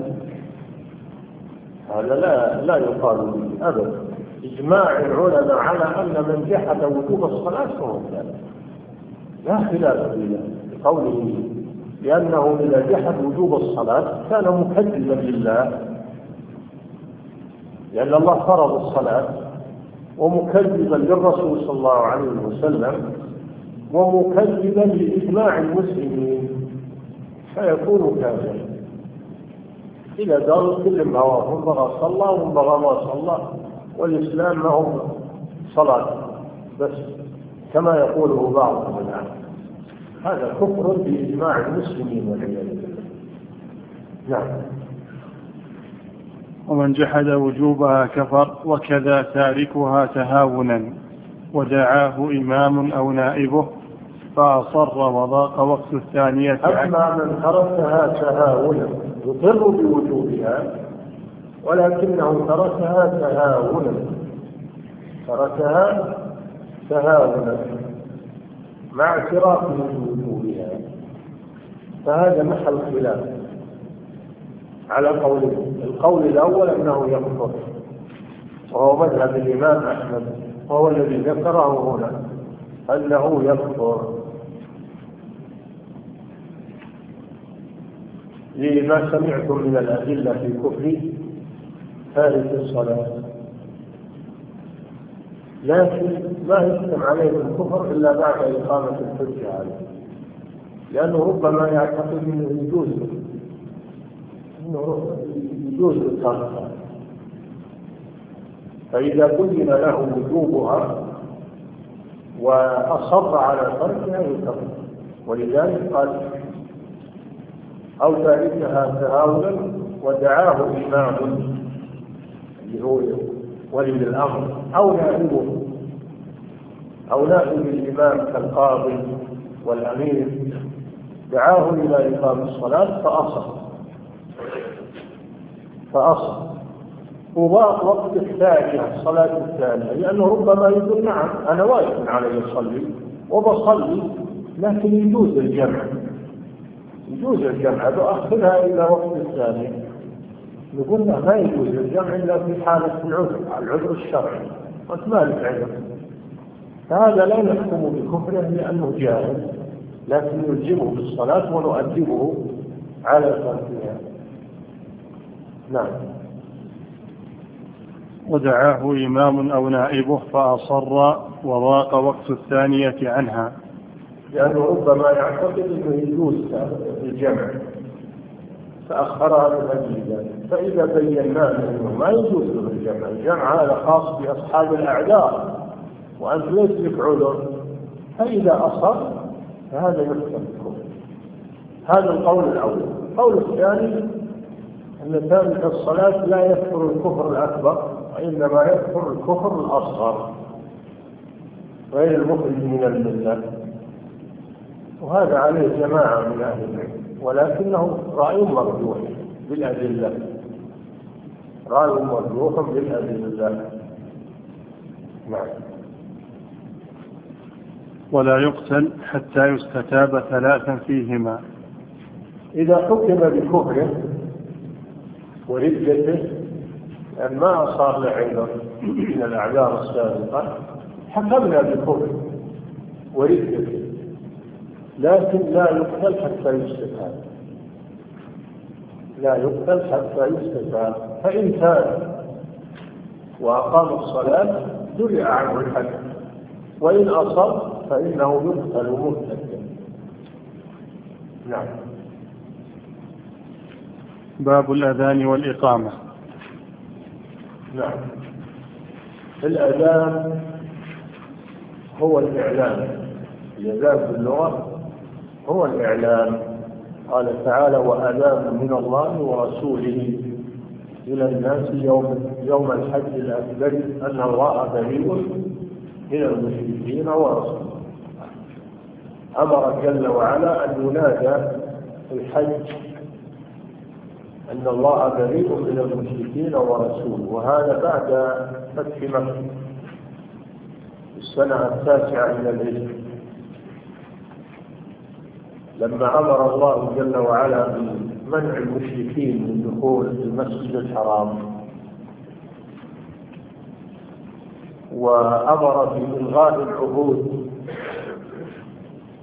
هذا لا لا يقال به أبدا. إجماع العلماء على أن من جحد وجوب الصلاة فهو كافر، لا خلاف فيه بقوله، لأنه إذا جحد وجوب الصلاة كان مكذبا لله، لأن الله فرض الصلاة، ومكذبا للرسول صلى الله عليه وسلم، ومكذبا لإجماع المسلمين، فيكون كافرا. إذا قالوا كل ما هو بغى صلى وبغى ما صلى، والإسلام ما هو صلاة بس كما يقوله بعضهم الآن، هذا كفر بإجماع المسلمين والعياذ بالله. نعم. ومن جحد وجوبها كفر، وكذا تاركها تهاونا ودعاه إمام أو نائبه فأصر وضاق وقت الثانية. أما من تركها تهاونا يقر بوجوبها ولكنه تركها تهاونا تركها تهاونا مع اعترافه بوجوبها، فهذا محل خلاف على قولين. القول الأول أنه يكفر، وهو مذهب الإمام أحمد، وهو الذي ذكره هنا أنه يكفر لما سمعتم من الأدلة في كفر تارك الصلاة، لكن ما يحكم عليه بالكفر إلا بعد إقامة الحجة عليه، لأنه ربما يعتقد أنه يجوز أنه يجوز الترك، فإذا بين له وجوبها وأصر على تركها يكفر. ولذلك قال أو تاركها تهاونا ودعاه إمام اللي هو ولي الأمر أو نائبه أو نائب الإمام كالقاضي والأمير، دعاه إلى إقام الصلاة فأصر فأصر وضاق وقت الثانية الصلاة الثانية، لأنه ربما يقول نعم أنا واجب علي أصلي وبصلي، لكن يجوز الجمع يجوز الجمع بأخذها إلى وقت الثاني. نقول له ما يجوز الجمع إلا في حالة العذر، العذر الشرعي، وأنت مالك عذر، فهذا لا نحكم بكفره لأنه جاهل، لكن نلزمه بالصلاة ونؤدبه على تركها. نعم. ودعاه إمام أو نائبه فأصر وضاق وقت الثانية عنها، لأنه ربما يعتقد أنه يجوز الجمع فأخرها من أجل ذلك، فإذا بينا أنه ما يجوز الجمع، الجمع هذا خاص بأصحاب الأعذار وأنت ليس لك عذر، فإذا أصر فهذا يحكم بكفر. هذا القول الأول. القول الثاني أن تارك الصلاة لا يكفر الكفر الأكبر، وإنما يكفر الكفر الأصغر غير المخرج من الملة، وهذا عليه جماعة من أهل العلم، ولكنه رأي مرجوح بالأدلة رأي مرجوح بالأدلة. نعم. ولا يقتل حتى يستتاب ثلاثا فيهما. إذا حكم بكفره وردته أن ما صار له عذر من الأعذار السابقة، حكمنا بكفره وردته، لكن لا يقتل حتى يستتاب لا يقتل حتى يستتاب فإن تاب وأقام الصلاة درع عنه الحد، وإن أصر فإنه يقتل مرتدا. نعم. باب الأذان والإقامة. نعم. الأذان هو الإعلان، الأذان في اللغة هو الإعلان. قال تعالى وأذان من الله ورسوله إلى الناس يوم, يوم الحج الأكبر أن الله بريء من المشركين ورسوله. أمر جل وعلا أن ينادى الحج أن الله بريء من المشركين ورسوله، وهذا بعد فتح مكة السنة التاسعة من الهجرة، لما أمر الله جل وعلا بمنع المشركين من دخول المسجد الحرام، وأمر بإلغاء العهود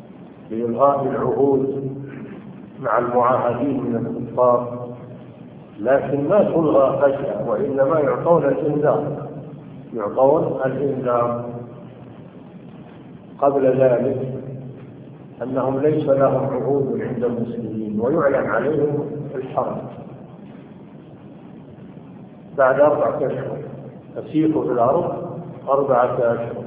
بإلغاء العهود مع المعاهدين من الكفار، لكن ما تلغى فجأة، وإنما يعطون الإنذار، يعطون الإنذار قبل ذلك أنهم ليس لهم عهود عند المسلمين، ويعلن عليهم الحرب بعد أربعة أشهر، فسيحوا في الأرض أربعة أشهر.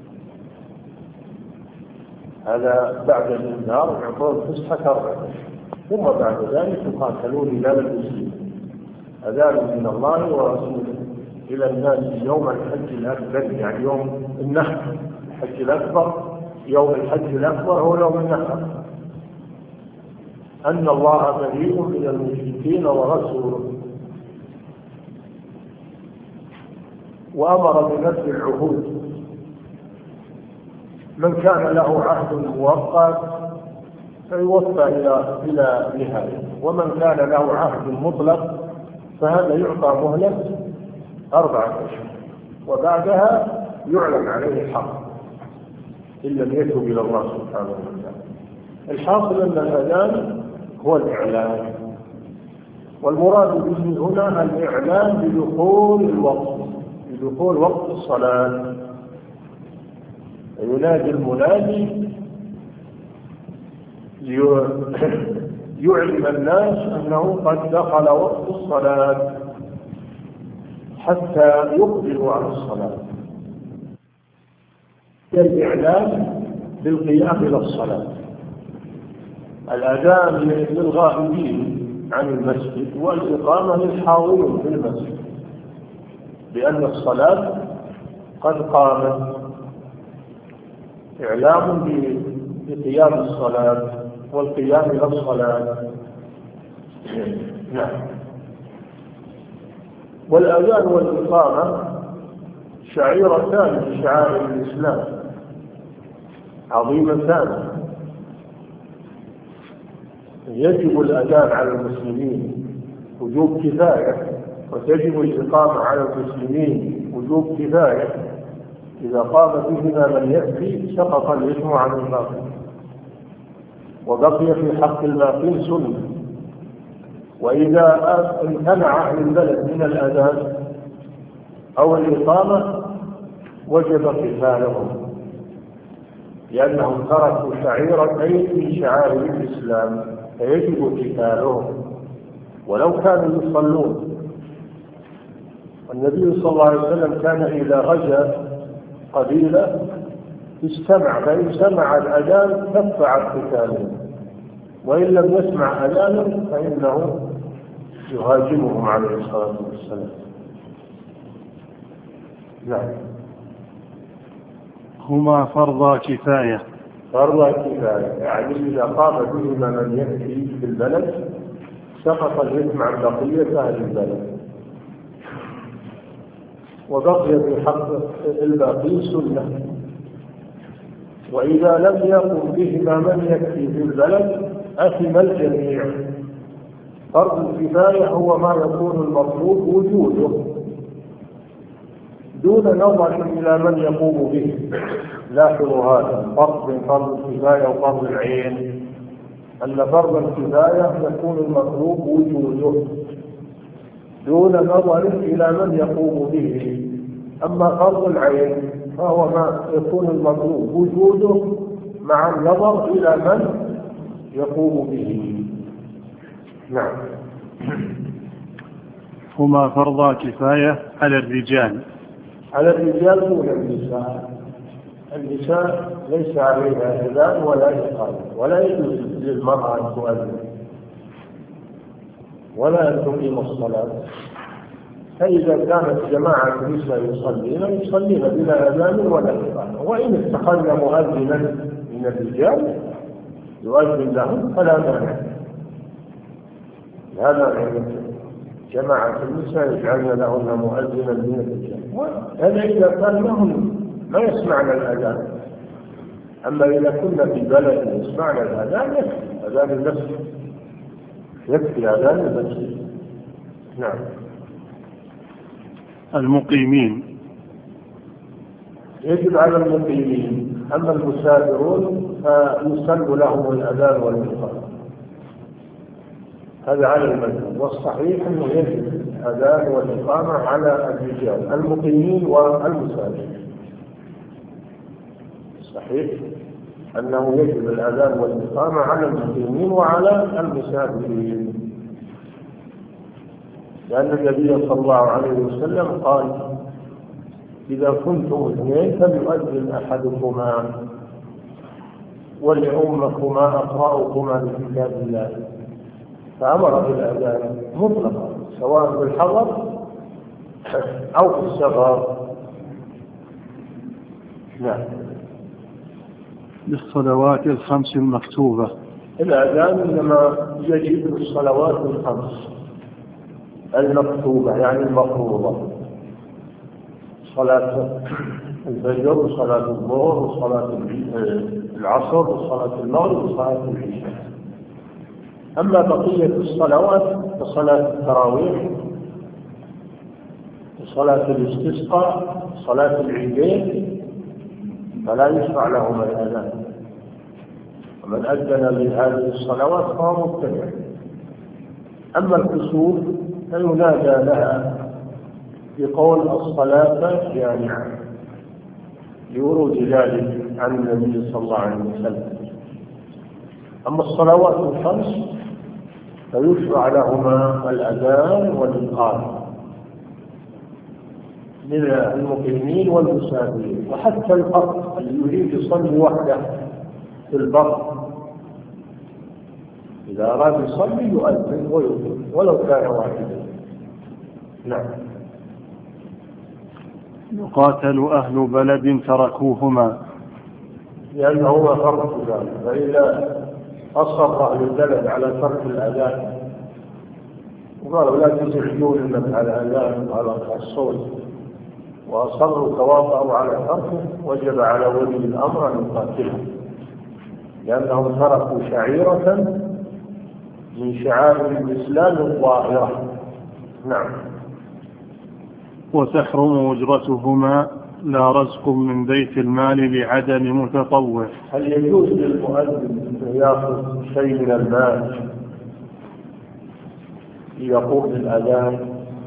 هذا بعد الإنذار يعطون فسحة أربعة أشهر، ثم بعد ذلك يقاتلون إلى المسلمين. أذان من الله ورسوله إلى الناس يوم الحج الأكبر، يعني يوم النحر. الحج الأكبر يوم الحج الأكبر هو يوم النحر، أن الله بريء من المشركين ورسوله، وأمر بنفي العهود. من كان له عهد مؤقت فيوفى إلى إلى نهاية، ومن كان له عهد مطلق فهذا يعطى مهلة أربعة أشهر، وبعدها يعلن عليه الحق إن لم يتوب إلى الله سبحانه وتعالى. الحاصل أن الأذان هو الإعلان، والمراد به هنا الإعلان بدخول الوقت، بدخول وقت الصلاة. ينادي المنادي يعلم الناس أنه قد دخل وقت الصلاة حتى يقبلوا على الصلاة. الإعلان بالقيام إلى الصلاة. الأذان للغائبين عن المسجد، والإقامة للحاضرين في المسجد، بأن الصلاة قد قامت. إعلام بقيام الصلاة والقيام إلى الصلاة. نعم. والأذان والإقامة شعيرتان من شعائر الإسلام عظيمتان، يجب الأذان على المسلمين وجوب كفاية، وتجب الإقامة على المسلمين وجوب كفاية. إذا قام بهما من يكفي سقط الإثم عن الباقي، وبقي في حق الباقين سنة. وإذا امتنع أهل البلد من الأذان أو الإقامة وجب قتالهم، لأنهم تركوا شعيرتين من شعائر الإسلام، فيجب قتالهم ولو كانوا يصلون. النبي صلى الله عليه وسلم كان إذا غزا قبيلة استمع، فإن سمع الأذان كف عن قتالهم، وإن لم يسمع أذانا فإنه يهاجمهم عليه الصلاة والسلام. نعم. هما فرض كفاية. فرض كفاية يعني إذا قام بهما من يأتي في البلد سقط الإثم عن بقية أهل البلد، وبقي في حق الباقي سنة. وإذا لم يقم بهما من يكفي في البلد أثم الجميع. فرض الكفاية هو ما يكون المطلوب وجوده دون نظر إلى من يقوم به. لاحظوا هذا فرق بين فرض الكفاية وفرض العين، أن فرض الكفاية يكون المطلوب وجوده دون نظر إلى من يقوم به، أما فرض العين فهو ما يكون المطلوب وجوده مع النظر إلى من يقوم به. نعم. هما فرضا كفاية على الرجال. على الرجال دون النساء. النساء ليس عليها أذان ولا إقامة، ولا يجوز للمرأة أن تؤذن ولا أن تقيم الصلاة. فإذا كانت جماعة النساء يصلين يصلين بلا أذان ولا إقامة، وإن اتخذنا مؤذنا من الرجال يؤذن لهم فلا مانع. هذا يعني جماعة النساء يجعلن لهن مؤذنا من الرجال، هذا إذا كان لهم ما يسمعن الأذان. أما إذا كنا في بلد يسمعن الأذان يكفي أذان المسجد، يكفي أذان المسجد. نعم. المقيمين. يجب على المقيمين، أما المسافرون فيسن لهم الأذان والإقامة. هذا على المذهب، والصحيح أنه يجب الأذان والإقامة على الرجال المقيمين والمسافرين. صحيح أنه يجب الأذان والإقامة على المقيمين وعلى المسافرين، لأن النبي صلى الله عليه وسلم قال: إذا كنتم اثنين فليؤذن أحدكما وليؤمكما أقرأكما بكتاب الله، فأمر بالأذان مطلقا سواء بالحضر أو في السفر. نعم. للصلوات الخمس المكتوبة. الأذان إنما يجب للصلوات الخمس المكتوبة، يعني المفروضة: صلاة الفجر وصلاة الظهر وصلاة العصر وصلاة المغرب وصلاة العشاء. أما بقية الصلوات كصلاة التراويح وصلاة الاستسقاء وصلاة العيدين فلا يشرع لهما الأذان، ومن أذن لهذه الصلوات فهو مبتدع. أما الكسوف فينادى لها بقول الصلاة جامعة لورود ذلك عن النبي صلى الله عليه وسلم. أما الصلوات الخمس فيشرع لهما الأذان والإقامة للمقيمين والمسافرين، وحتى الفرد اللي يريد يصلي وحده في البر إذا أراد يصلي يؤذن ويؤذن ولو كان واحدا. نعم. يقاتل أهل بلد تركوهما، لأنهما فرق ذلك، فإذا أصر أهل البلد على ترك الأذان وقالوا لا تزعجون الناس على الأذان وعلى الصوت وأصروا تواطؤوا على تركه، وجب على ولي الأمر أن يقاتلهم، لأنهم تركوا شعيرة من شعائر الإسلام الظاهرة. نعم. وتحرم أجرتهما لا رزق من بيت المال لعدم متطوع. هل يجوز للمؤذن أن يأخذ شيء من المال ليقوم بالأذان؟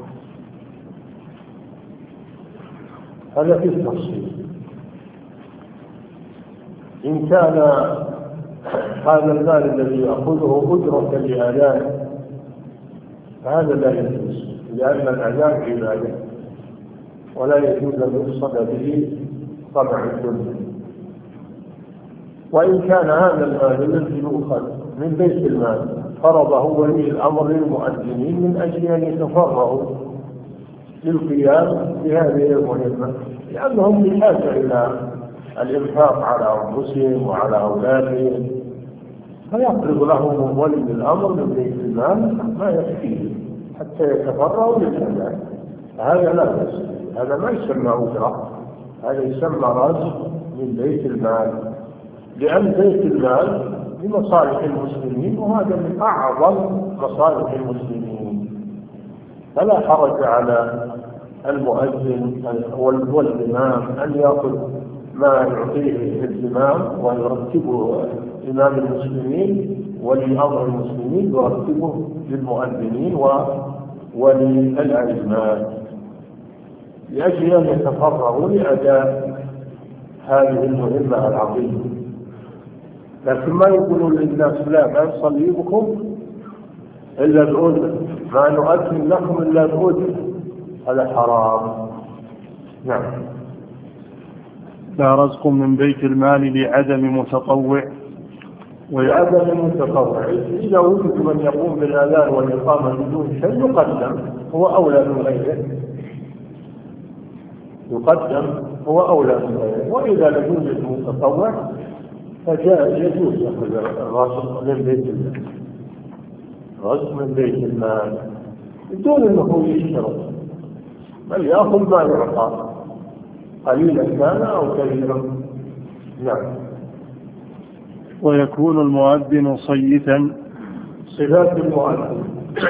هذا في التفصيل. إن كان هذا المال الذي يأخذه أجرة لأذان فهذا لا يجوز، لأن الأذان عبادة ولا يجوز أن يقصد به طمع الدنيا. وإن كان هذا المال الذي يؤخذ من بيت المال فرضه ولي الأمر للمؤذنين من أجل أن يتفرغوا للقيام بهذه المهمة، لأنهم بحاجة إلى الإنفاق على أنفسهم وعلى أولادهم، فيقرض لهم ولي الأمر من بيت المال ما يكفيه حتى يتفرغوا للأذان. هذا لا بأس، هذا ما يسمى أجرة، هذا يسمى رزق من بيت المال، لأن بيت المال لمصالح المسلمين، وهذا من أعظم مصالح المسلمين. فلا حرج على المؤذن والإمام أن يأخذ ما يعطيه الإمام ويرتبه إمام المسلمين ولي أمر المسلمين، يرتبه للمؤذنين وللأئمة لأجل أن يتفرغوا لأداء هذه المهمة العظيمة. لكن ما يقولون للناس لا ما نصلي بكم إلا بأذن، ما نؤذن لكم إلا بأذن، هذا حرام. نعم. لا رزق من بيت المال لعدم متطوع. ولعدم متطوع إذا وجد من يقوم بالأذان والإقامة بدون شيء يقدم، هو أولى من غيره، يقدم هو أولى من غيره. وإذا لم يوجد متطوع فجاء يجوز يأخذ الرزق من بيت المال، رزق من بيت المال بدون أنه يشترط، بل يأخذ ما يعطى قليلا كان أو كثيرا. نعم. ويكون المؤذن صيتا. صفات المؤذن: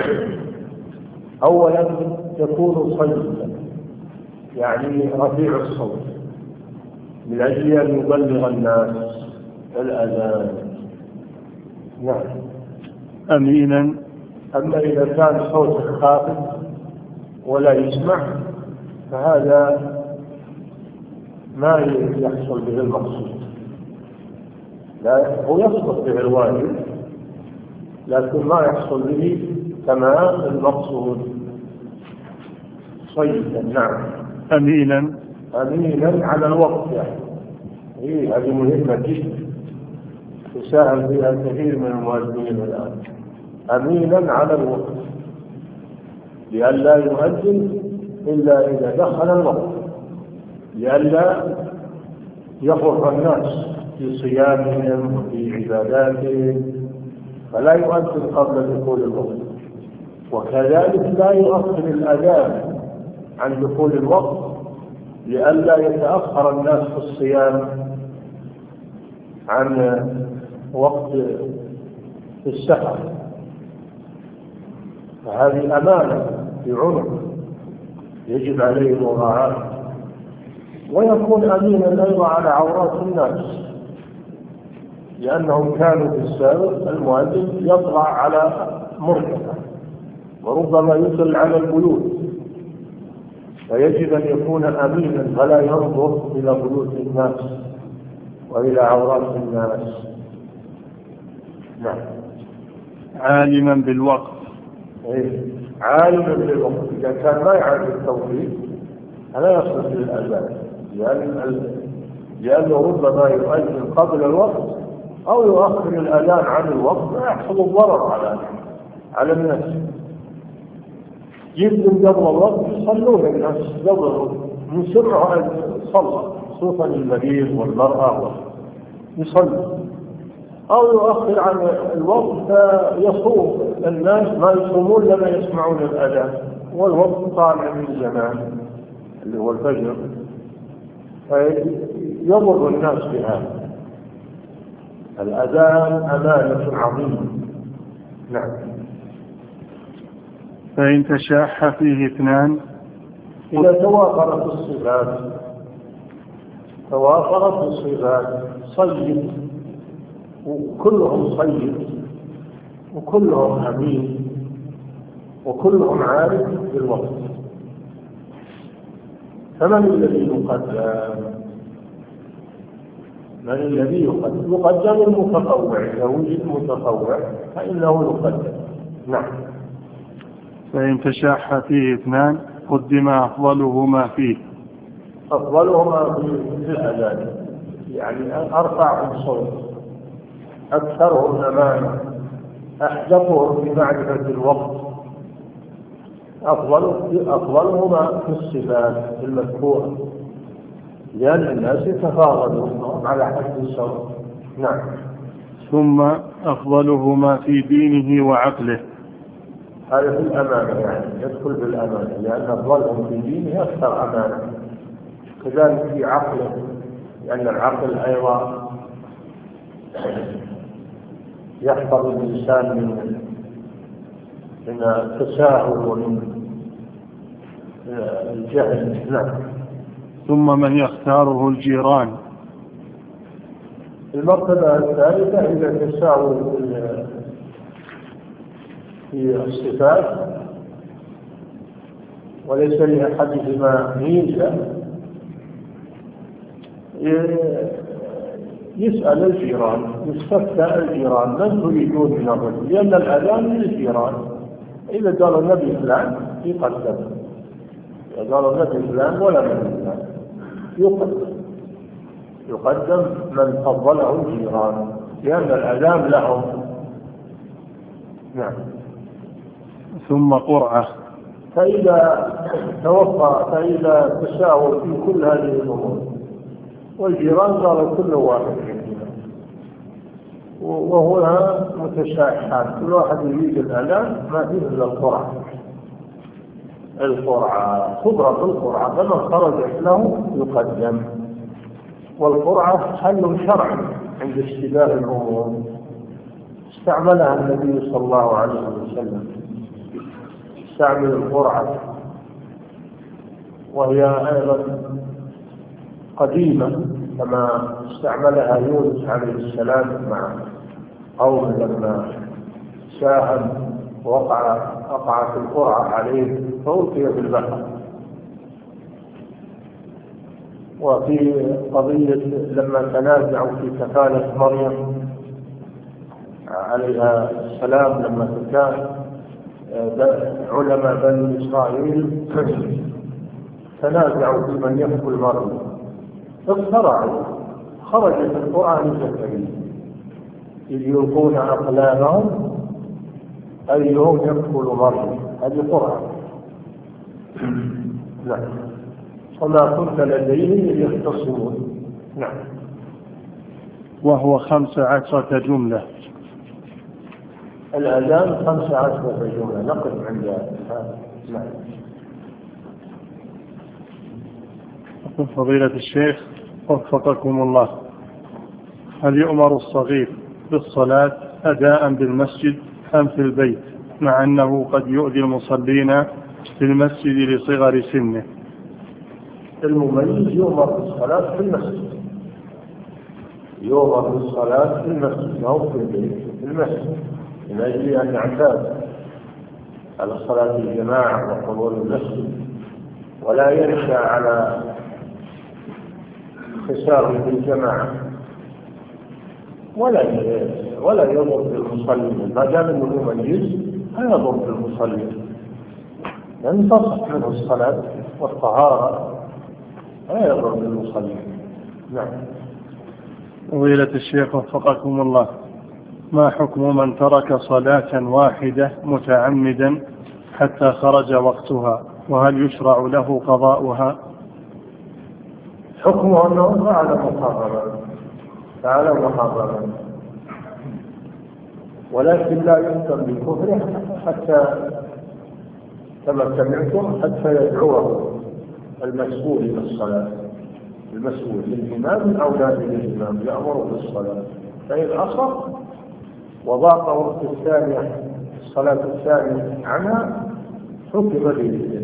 أولا يكون صيتا يعني رفيع الصوت من أجل أن يبلغ الناس الأذان. نعم. أمينا أما إذا كان صوته خافت ولا يسمع فهذا ما يحصل به المقصود. لا، هو يصدق به الواجب لكن ما يحصل به تمام المقصود. صيدا. نعم. أمينا. أمينا على الوقت يعني. هي هذه مهمة جدا تساهم فيها كثير من المؤذنين الآن. أمينا على الوقت لئلا يؤذن إلا إذا دخل الوقت، لئلا يغر الناس في صيامهم وفي عباداتهم، فلا يؤذن قبل دخول الوقت. وكذلك لا يؤخر الأذان عن دخول الوقت لئلا يتأخر الناس في الصيام عن وقت السحر، فهذه أمانة في عنق يجب عليه مراعاة. ويكون أمينا أيضا على عورات الناس، لأنهم كانوا في السابق المؤذن يطلع على مرتفع وربما يصل على البيوت، فيجب أن يكون أمينا فلا ينظر إلى بيوت الناس وإلى عورات الناس. نعم. عالما بالوقت. إيه؟ عالما بالوقت. إذا كان ما يعرف التوحيد فلا يصل للأذان، لأن لأنه ربما يؤذن قبل الوقت أو يؤخر الأذان عن الوقت فيحصل الضرر على على الناس. يبدو قبل الوقت يصلون الناس قبل من سرعة الصلاة، خصوصا المريض والمرأة يصلي، أو يؤخر عن الوقت فيصوم الناس ما يصومون لما يسمعون الأذان والوقت طالع من زمان اللي هو الفجر، فيضر الناس بهذا. الأذان أمانة عظيمة. نعم. فإن تشاح فيه اثنان. إذا توافرت الصفات توافرت الصفات صيد، وكلهم صيد وكلهم أمين وكلهم عارف بالوقت، فمن الذي يقدم؟ من الذي يقدم؟ يقدم المتطوع، إذا وجد متطوع فإنه يقدم. نعم. فإن تشاح فيه اثنان قدم أفضلهما فيه. أفضلهما في الأذان يعني أرفعهم صوت، أكثرهم أمانة، أحدثهم في معرفة الوقت، أفضل أفضلهما في الصفات المذكورة، لأن الناس يتفاضلون على حد الصوت. نعم. ثم أفضلهما في دينه وعقله. هذا في الأمانة يعني يدخل بالأمانة، لأن أفضلهم في دينه أكثر أمانة، كذلك في عقله، لأن العقل أيضا يحفظ الإنسان من من التساهل ومن الجهل. نعم. ثم من يختاره الجيران. المرتبة الثالثة إذا تساووا في الصفات وليس لأحدهما ميزة، يسأل الجيران، يستفتى الجيران من تريدون من الرجل، لأن الأذان للجيران. إذا قال النبي فلان يقدم، إذا قال النبي فلان ولا من فلان يقدم يقدم من فضله الجيران، لأن الأذان لهم. نعم. ثم قرعة. فإذا توفى فإذا تساووا في كل هذه الأمور والجيران قال كل واحد منهما، وهنا متشاحات، كل واحد يريد الأذان ما فيه إلا القرعة. القرعة تضرب القرعة، فمن خرجت له يقدم. والقرعة حل شرعي عند اشتباه الأمور، استعملها النبي صلى الله عليه وسلم، استعمل القرعة، وهي أيضا قديمة كما استعملها يونس عليه السلام مع قوم لما ساهم وقع وقعت القرعة عليه فألقي في البحر. وفي قضية لما تنازعوا في كفالة مريم عليها السلام، لما كان علماء بني إسرائيل تنازعوا في من يكفل مريم، اقترعوا، خرجت القرآن الكريم إذ يلقون أقلامهم أيهم يكفل مريم، هذه قرآن. نعم. وما كنت لديهم يختصمون. نعم. وهو خمس عشرة جملة. الأذان خمس عشرة جملة، نقف عند هذا. نعم. فضيلة الشيخ وفقكم الله، هل يؤمر الصغير بالصلاة أداء بالمسجد أم في البيت، مع أنه قد يؤذي المصلين في المسجد لصغر سنه؟ المميز يؤمر بالصلاة في المسجد، يؤمر بالصلاة في المسجد أو في البيت. في المسجد من أجل أن يعتاد على صلاة الجماعة وحضور المسجد، ولا ينشأ على خساره في الجماعة، ولا ولا يضر بالمصلين. ما دام انه مميز لا يضر بالمصلين، لأن تصح منه الصلاة والطهارة، لا يضر بالمصلين. نعم. فضيلة الشيخ وفقكم الله، ما حكم من ترك صلاة واحدة متعمدا حتى خرج وقتها، وهل يشرع له قضاؤها؟ حكمه أنه فعل محرما، فعل محرما، ولكن لا يحكم بالكفر حتى كما سمعتم حتى يدعوه المسؤول إلى الصلاة، المسؤول للإمام أو نائب الإمام يأمر بالصلاة، فإن أصر وضاق وقت الثانية الصلاة الثانية عنها حكم به.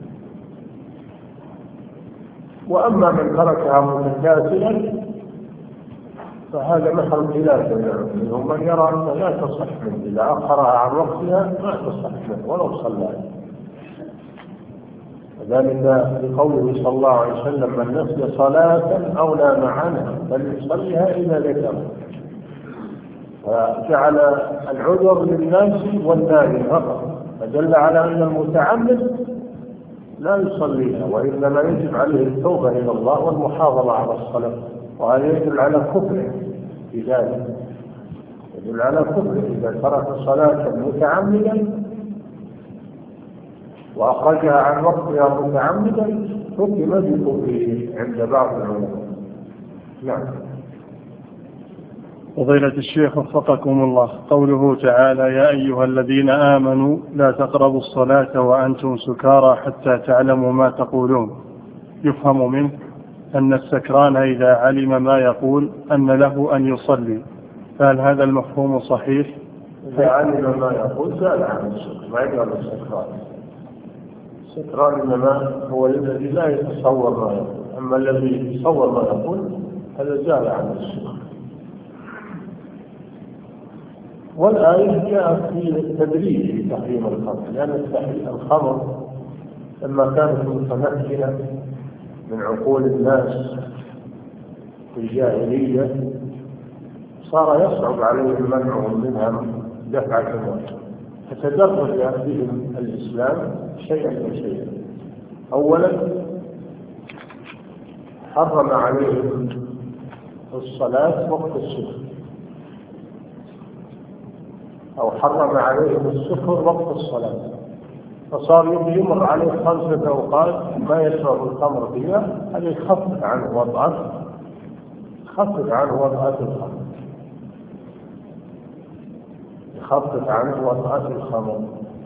وأما من تركها متكاسلا فهذا محل خلاف منهم، من يرى أنها لا تصح منه، إذا أخرها عن وقتها ما تصح منه ولو صلى، وذلك لقوله صلى الله عليه وسلم: من نسي صلاة أو نام عنها فليصليها إذا ذكرها. فجعل العذر للناس والنائم فقط، فدل على أن المتعمد لا يصليها، وإنما يجب عليه التوبة إلى الله والمحافظة على الصلاة، وهذا يدل على كفره في ذلك، يدل على كفره إذا ترك صلاة متعمدا وأخرجها عن وقتها متعمدا حكم بكفره عند بعض العلماء. نعم. فضيلة الشيخ وفقكم الله، قوله تعالى: يا أيها الذين آمنوا لا تقربوا الصلاة وأنتم سكارى حتى تعلموا ما تقولون، يفهم منه أن السكران إذا علم ما يقول أن له أن يصلي، فهل هذا المفهوم صحيح؟ إذا علم ما يقول زال عن السكر، ما يقال السكران. السكران إنما هو الذي لا يتصور ما يقول، أما الذي يتصور ما يقول هذا زال عن السكر. والآية جاءت في التدريج في تحريم الخمر، لأن الخمر لما كانت متمكنة من عقول الناس في الجاهلية صار يصعب عليهم منعهم منها دفعة واحدة، فتدرج بهم الإسلام شيئا فشيئا. أولا حرم عليهم الصلاة وقت السكر، أو حرم عليهم السكر وقت الصلاة، فصار يمر عليه خمسة أوقات ما يشرب الخمر فيها، هذا يخفف عنه وضعه، يخفف عنه وضعة الخمر، يخفف عنه وضعة الخمر.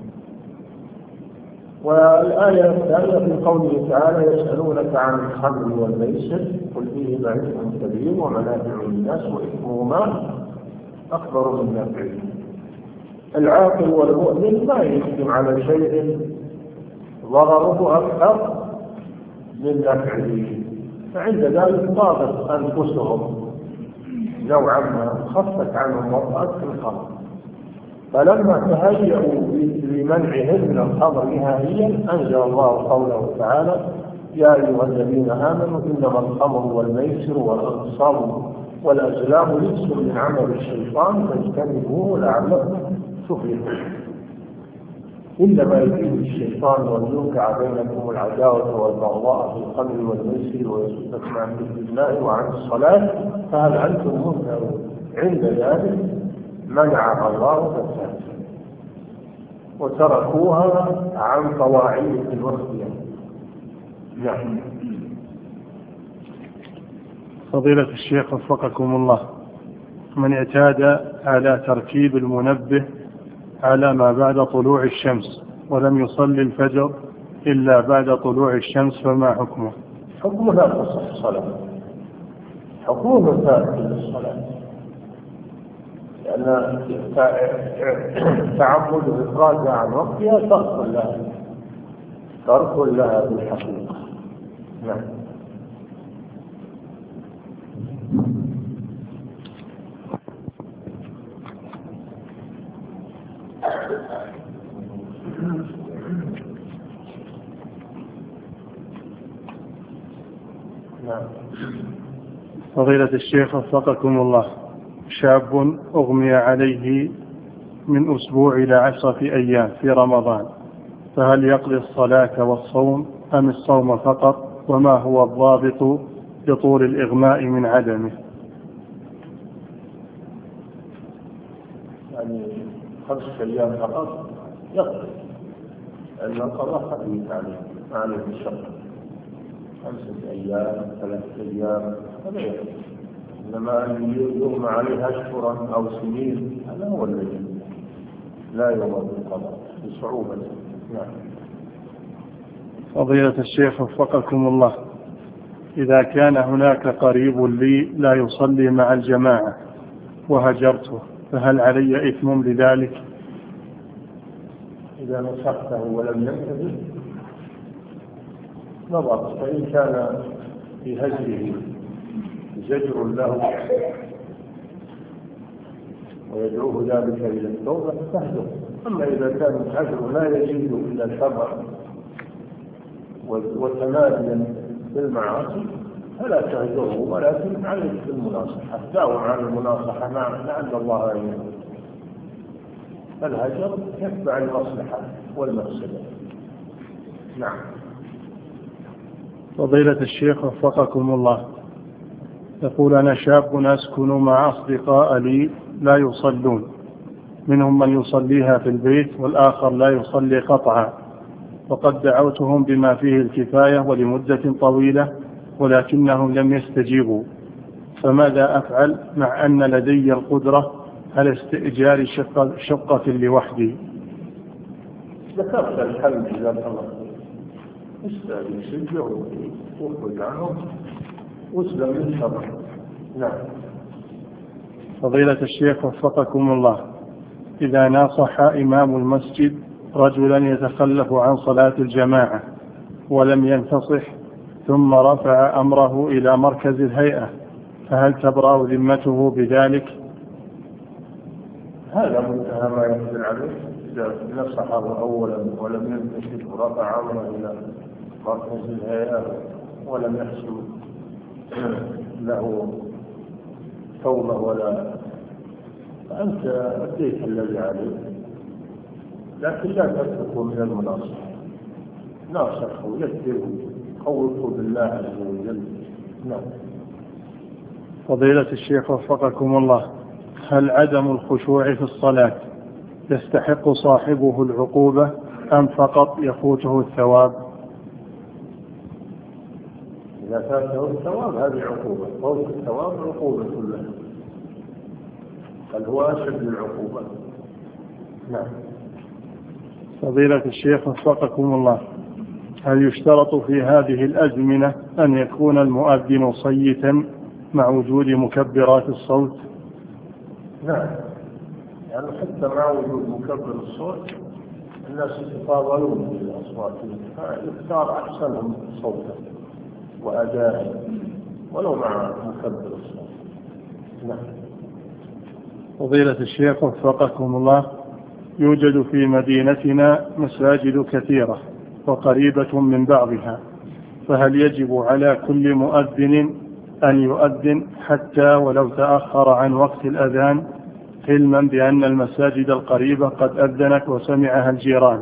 والآية الثانية في قوله تعالى: يسألونك عن الخمر والميسر قل فيهما إثم كبير ومنافع للناس وإثمهما أكبر من نفعهما. العاقل والمؤمن ما يقدم على شيء ضرره أكثر من نفعه، فعند ذلك طابت أنفسهم نوعا ما، خفت عنهم وضعت الخمر. فلما تهيئوا لمنعهم من الخمر نهائيا أنزل الله قوله تعالى: يا أيها الذين آمنوا إنما الخمر والميسر والأنصاب والأزلام رجس من عمل الشيطان فاجتنبوه لعلكم تفلحون. إنما يريد الشيطان أن يوقع بينكم العداوة والبغضاء في الخمر والميسر ويصدكم عن ذكر الله وعن الصلاة فهل أنتم منكرون؟ عند ذلك منعها الله فساد وتركوها عن طواعية واختيار. نعم. فضيلة الشيخ وفقكم الله، من اعتاد على تركيب المنبه على ما بعد طلوع الشمس ولم يصلي الفجر إلا بعد طلوع الشمس فما حكمه؟ حكمه لا تصح الصلاة، حكمه تارك للصلاة، لأن تعمد إخراجها عن وقتها ترك لها ترك لها بالحقيقة. نعم. فضيلة الشيخ وفقكم الله، شاب أغمي عليه من أسبوع إلى عشرة أيام في رمضان، فهل يقضي الصلاة والصوم أم الصوم فقط؟ وما هو الضابط لطول الإغماء من عدمه؟ يعني خمسة أيام فقط يقضي، لأن القضاء خفيف عليه ما عليه الشق، خمسة أيام ثلاثة أيام هذا يقضي، إنما أن يغمى عليه أشهرا أو سنين هذا هو الذي لا يوم القضاء بصعوبة. نعم. فضيلة الشيخ وفقكم الله، إذا كان هناك قريب لي لا يصلي مع الجماعة وهجرته فهل علي إثم بذلك؟ إذا نصحته ولم ينتبه نظر، فإن كان في هجره زجر له ويدعوه ذلك إلى التوبة فاهجره. أما إذا كان الهجر لا يزيد إلا الشر وتماديا بالمعاصي فلا تهجره، ولكن عليك بالمناصحة، داوم على المناصحة لعل الله يعين. الهجر يتبع المصلحة والمفسدة. نعم. فضيلة الشيخ وفقكم الله، يقول: أنا شاب أسكن مع أصدقاء لي لا يصلون، منهم من يصليها في البيت والآخر لا يصلي قطعا، وقد دعوتهم بما فيه الكفاية ولمدة طويلة ولكنهم لم يستجيبوا، فماذا أفعل مع أن لدي القدرة على استئجار شقة, شقة لوحدي؟ ذكرت الحل إذا الله استأذن شجع واخرج عنهم واسلم من شر. نعم. فضيلة الشيخ وفقكم الله، إذا ناصح إمام المسجد رجلا يتخلف عن صلاة الجماعة ولم ينتصح ثم رفع أمره إلى مركز الهيئة فهل تبرأ ذمته بذلك؟ هذا منتهى ما يقدر عليه. إذا نصحه أولا ولم ينتصح ورفع أمره إلى مركز الهيئة ولم يحصل له توبة ولا، فأنت أديت الذي عليك، لكن لا تتركه من المناصحة، ناصحه يكفره خوفه بالله عز وجل. نعم. فضيلة الشيخ وفقكم الله، هل عدم الخشوع في الصلاة يستحق صاحبه العقوبة أم فقط يفوته الثواب؟ إذا فاته الثواب هذه عقوبة، فوت الثواب عقوبة كلها، بل هو أشد العقوبة. نعم. فضيلة الشيخ وفقكم الله، هل يشترط في هذه الأزمنة أن يكون المؤذن صيتا مع وجود مكبرات الصوت؟ نعم، يعني حتى مع وجود مكبر الصوت الناس يتفاضلون بالأصوات، فيختار أحسنهم صوتا وأداء ولو مع مكبر الصوت. نعم. فضيلة الشيخ وفقكم الله، يوجد في مدينتنا مساجد كثيرة وقريبة من بعضها، فهل يجب على كل مؤذن أن يؤذن حتى ولو تأخر عن وقت الأذان، علما بأن المساجد القريبة قد أذنت وسمعها الجيران؟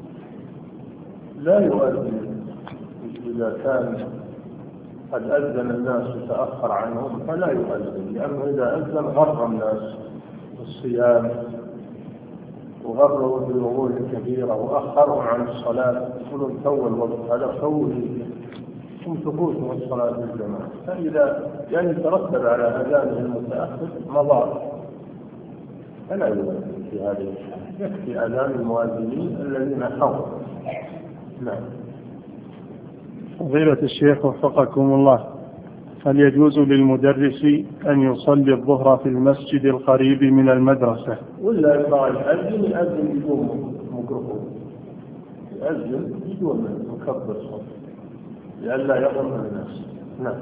لا يؤذن إذا كان قد أذن الناس وتأخر عنهم فلا يؤذن، لأنه إذا أذن غر الناس الصيام وغروا بالأمور الكبيرة وأخروا عن الصلاة، يقولون تو الوقت هذا تو ثم تفوتوا الصلاة بالجماعة، فإذا يعني ترتب على أذانه المتأخر مضار فلا يؤذن في هذه الحالة، يكفي أذان المؤذنين الذين حضروا. نعم. فضيلة الشيخ وفقكم الله، هل يجوز للمدرس أن يصلي الظهر في المسجد القريب من المدرسة؟ ولا يبغى يأذن يأذن بدون ميكروفون، يأذن بدون مكبر صوت لئلا يضر الناس. نعم.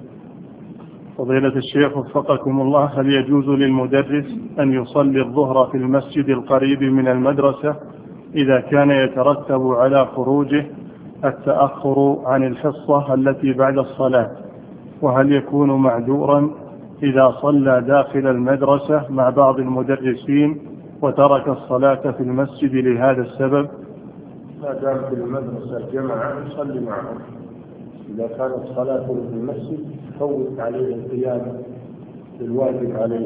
فضيلة الشيخ وفقكم الله، هل يجوز للمدرس أن يصلي الظهر في المسجد القريب من المدرسة إذا كان يترتب على خروجه التأخر عن الحصة التي بعد الصلاة؟ وهل يكون معذورا إذا صلى داخل المدرسة مع بعض المدرسين وترك الصلاة في المسجد لهذا السبب؟ ما دام في المدرسة جماعة يصلي معهم، إذا كانت الصلاة في المسجد فوت عليه القيام بالواجب عليه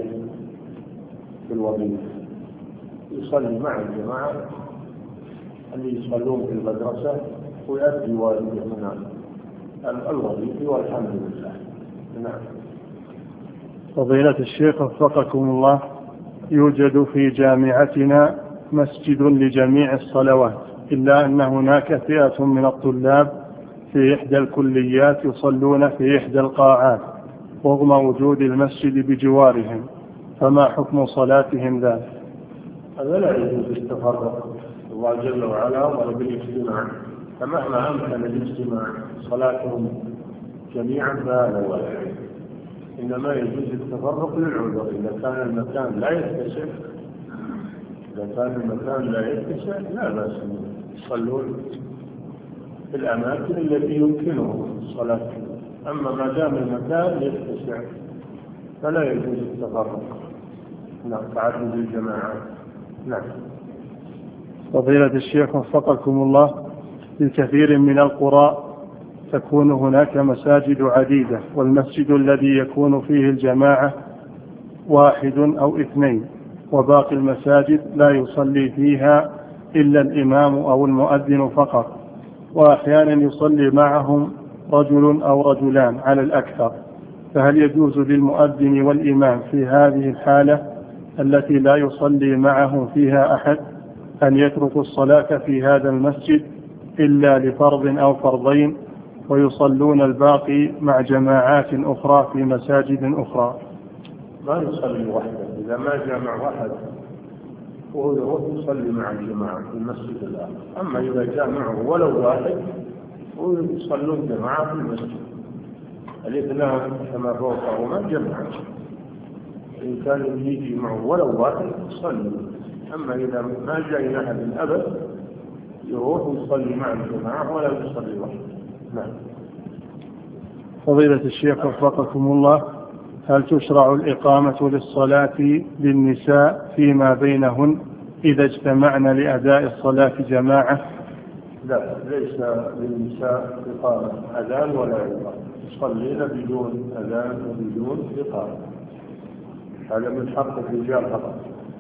في الوظيفة، يصلي مع الجماعة اللي يصلون في المدرسة ويؤدي واجبه من الوظيفة والحمد لله. نعم. فضيلة الشيخ وفقكم الله، يوجد في جامعتنا مسجد لجميع الصلوات، إلا أن هناك فئة من الطلاب في إحدى الكليات يصلون في إحدى القاعات رغم وجود المسجد بجوارهم، فما حكم صلاتهم ذلك؟ هذا لا يجوز التفرق، الله جل وعلا أمر بالاجتماع، فمهما أمكن الاجتماع صلاتهم جميعا فهذا واجب، إنما يجوز التفرق للعذر إذا كان المكان لا يتسع، إذا كان المكان لا يتسع لا بأس يصلون في الأماكن التي يمكنهم الصلاة، أما ما دام المكان يتسع فلا يجوز التفرق. نعم. تعدد الجماعات. نعم. فضيلة الشيخ وفقكم الله، في كثير من القرى تكون هناك مساجد عديدة، والمسجد الذي يكون فيه الجماعة واحد أو اثنين، وباقي المساجد لا يصلي فيها إلا الإمام أو المؤذن فقط، وأحيانا يصلي معهم رجل أو رجلان على الأكثر، فهل يجوز للمؤذن والإمام في هذه الحالة التي لا يصلي معهم فيها أحد أن يتركوا الصلاة في هذا المسجد إلا لفرض أو فرضين ويصلون الباقي مع جماعات أخرى في مساجد أخرى؟ ما يصلي وحده، إذا ما جمع واحد وهو يصلي مع الجماعة في المسجد الآخر، أما إذا جمعه ولو واحد ويصلون جماعة في المسجد الاثنان كما فوقهما جمعا، إن كان يجي معه ولو واحد يصلي، أما إذا ما جاء أحد أبد يروح يصلي مع الجماعة ولا يصلي وحده. نعم. فضيلة الشيخ وفقكم الله، هل تشرع الإقامة للصلاة للنساء فيما بينهن إذا اجتمعن لأداء الصلاة جماعة؟ لا، ليس للنساء إقامة أذان ولا إقامة، يصلين بدون أذان وبدون إقامة، هذا من حق الرجال فقط.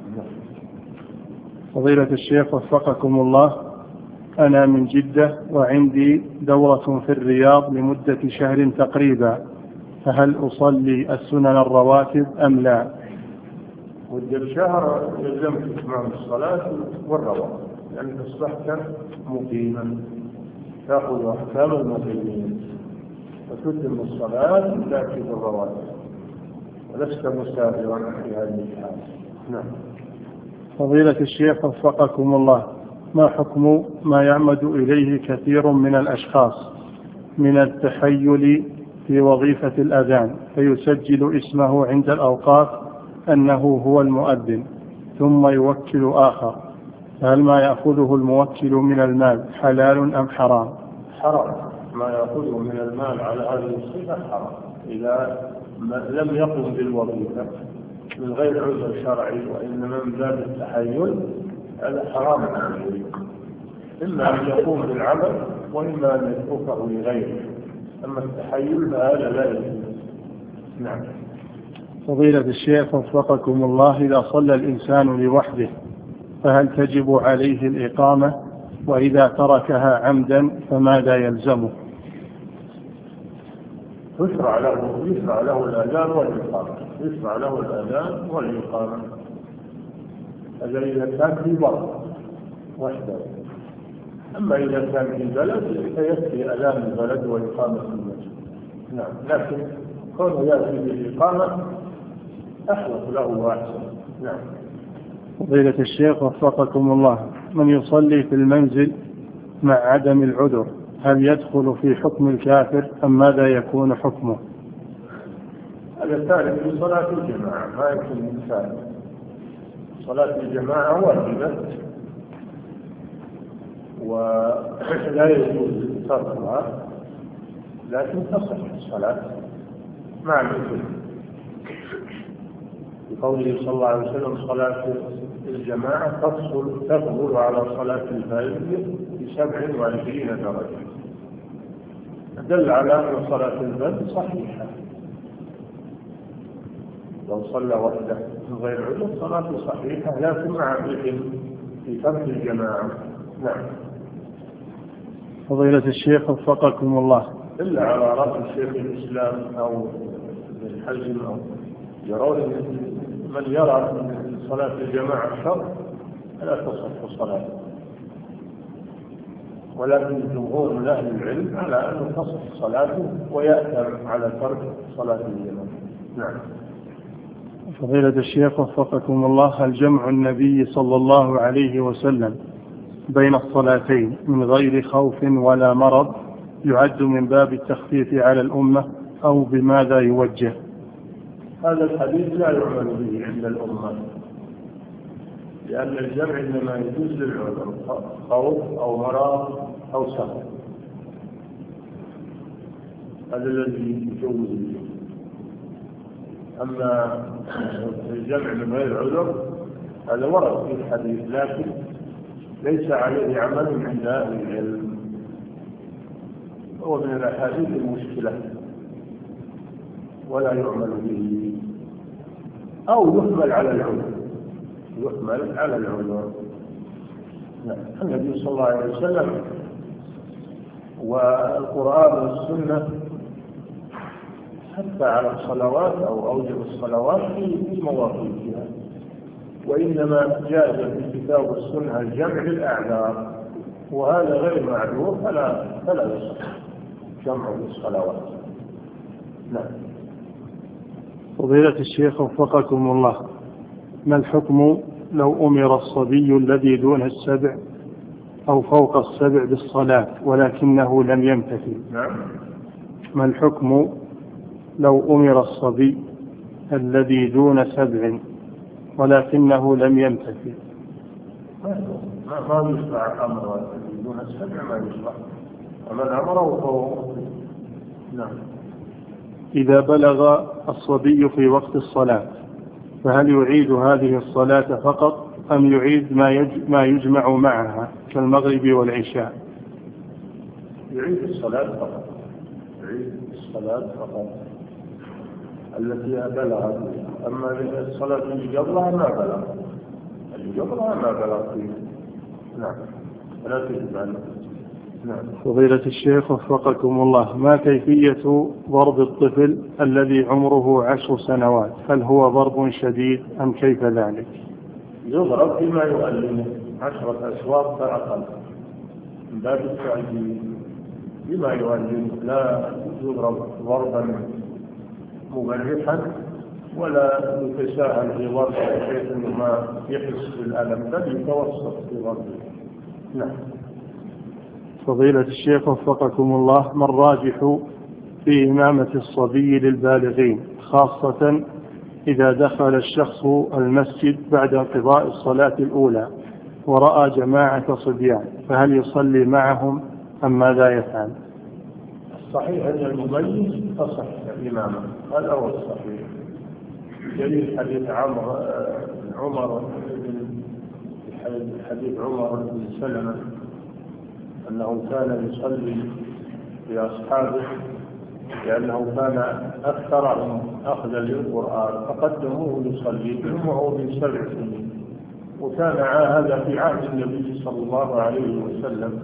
فضيلة الشيخ وفقكم الله، أنا من جدة وعندي دورة في الرياض لمدة شهر تقريبا، فهل أصلي السنن الرواتب أم لا؟ مدة شهر يلزمك إتمام الصلاة والرواتب، لأنك أصبحت مقيما تأخذ أحكام المقيمين وتتم الصلاة وتأتي بالرواتب ولست مسافرا في هذه الحالة. نعم. فضيلة الشيخ وفقكم الله، ما حكم ما يعمد إليه كثير من الأشخاص من التحيل في وظيفة الأذان، فيسجل اسمه عند الأوقاف أنه هو المؤذن ثم يوكل آخر، هل ما يأخذه الموكل من المال حلال أم حرام؟ حرام. ما يأخذه من المال على هذه الصفة حرام إذا لم يقم بالوظيفة من غير عذر شرعي وإنما من باب التحيل، هذا حرام عليه، إما أن يقوم بالعمل وإما أن يتركه لغيره. أما التحيل فهذا لا يجوز. نعم. فضيلة الشيخ وفقكم الله، إذا صلى الإنسان لوحده فهل تجب عليه الإقامة؟ وإذا تركها عمدا فماذا يلزمه؟ يشرع له يشرع له الأذان والإقامة يشرع له الأذان والإقامة هذا إذا كان في بلد وحده. أما إذا كان في بلد فيكفي أذان البلد وإقامة المسجد. نعم. لكن كونه يأتي بالإقامة أحوط له وأحسن. نعم. فضيلة الشيخ وفقكم الله، من يصلي في المنزل مع عدم العذر هل يدخل في حكم الكافر أم ماذا يكون حكمه؟ هذا ثالث في صلاة الجماعة، ما يكون مثال. صلاة الجماعة واجبة ولا يجوز تركها، لكن تصح الصلاة مع المثل، بقوله صلى الله عليه وسلم: صلاة الجماعة تفصل تفضل على صلاة الفرد بسبع وعشرين درجة، دل على أن صلاة الفرد صحيحة. لو صلى وحده من غير عذر صلاته صحيحة، لكن مع إثم في ترك الجماعة. نعم. فضيلة الشيخ وفقكم الله، إلا على رأس شيخ الإسلام أو ابن حزم أو يرون من يرى من صلاة الجماعة شر لا تصح صلاته، ولكن جمهور من أهل العلم على أنه تصح صلاته ويأثم على ترك صلاة الجماعة. نعم. فضيلة الشيخ وفقكم الله، هل جمع النبي صلى الله عليه وسلم بين الصلاتين من غير خوف ولا مرض يعد من باب التخفيف على الأمة أو بماذا يوجه؟ هذا الحديث لا يعمل به عند الأمة، لأن الجمع إنما يجوز للعذر، خوف أو مرض أو سفر، هذا الذي يجوز به. أما الجمع من غير عذر هذا ورد في الحديث، لكن ليس عليه عمل عند أهل العلم، هو من الأحاديث المشكلة ولا يعمل به، أو يحمل على العذر يحمل على العذر. النبي صلى الله عليه وسلم والقرآن والسنة حتى على الصلوات أو أوجب الصلوات في مواقيتها، وإنما جاء في الكتاب والسنة الجمع للأعذار، وهذا غير معذور فلا فلا يصح جمع الصلوات. نعم. فضيلة الشيخ وفقكم الله، ما الحكم لو أمر الصبي الذي دون السبع أو فوق السبع بالصلاة ولكنه لم يمتثل؟ نعم. ما الحكم لو أمر الصبي الذي دون سبع ولكنه لم يمتثل؟ ما ما يشرع أمر الذي دون السبع، ما يشرع، ومن أمره فهو. نعم. إذا بلغ الصبي في وقت الصلاة فهل يعيد هذه الصلاة فقط أم يعيد ما ما يجمع معها كالمغرب والعشاء؟ يعيد الصلاة فقط، يعيد الصلاة فقط التي بلغت. أما الصلاة اللي قبلها ما بلغ اللي قبلها ما بلغ فيه. نعم. لا تجب عنه. نعم. فضيلة الشيخ وفقكم الله، ما كيفية ضرب الطفل الذي عمره عشر سنوات؟ هل هو ضرب شديد أم كيف ذلك؟ يضرب بما يؤلمه عشرة أسواق فأقل من باب التعجيل، بما يؤلمه، لا يضرب ضربا مبرحا ولا يتساهل في ضربه بحيث انه ما يحس بالألم، بل يتوسط في ضربه. نعم. فضيلة الشيخ وفقكم الله، ما الراجح في إمامة الصبي للبالغين خاصة إذا دخل الشخص المسجد بعد انقضاء الصلاة الأولى ورأى جماعة صبيان فهل يصلي معهم أم ماذا يفعل؟ الصحيح أن المميز تصح إمامه، هذا هو الصحيح. دليل حديث عمر عمر حديث عمر بن سلمة أنه كان يصلي بأصحابه لأنه كان أكثرهم أخذا للقرآن فقدموه يصلي بهم وهو من سبع سنين، وكان هذا في عهد النبي صلى الله عليه وسلم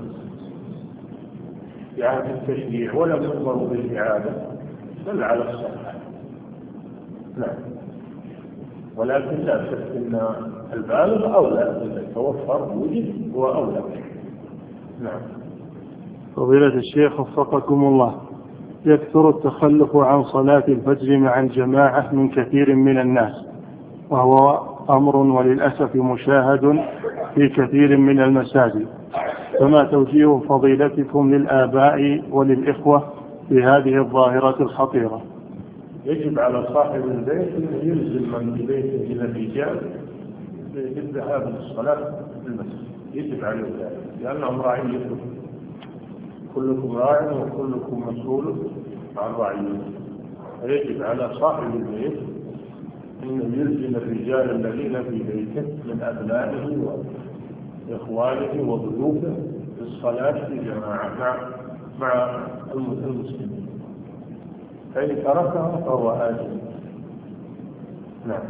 في عهد التشريع ولم يؤمروا بالإعادة بل على الصحة. نعم، ولكن لا شك أن البالغ أولى إذا توفر وجد هو أولى. نعم. فضيلة الشيخ وفقكم الله، يكثر التخلف عن صلاة الفجر مع الجماعة من كثير من الناس، وهو أمر وللأسف مشاهد في كثير من المساجد، فما توجيه فضيلتكم للآباء وللإخوة في هذه الظاهرة الخطيرة؟ يجب على صاحب البيت أن يلزم من ببيته إلى الرجال بالذهاب للصلاة في المسجد، يجب عليه ذلك لأنهم راعيته، كلكم راع وكلكم مسؤول عن رعيته، فيجب على صاحب البيت أن يلزم الرجال الذين في بيته من أبنائه وإخوانه وضيوفه بالصلاة في جماعة مع مع المسلمين، فإن تركها فهو آثم. نعم.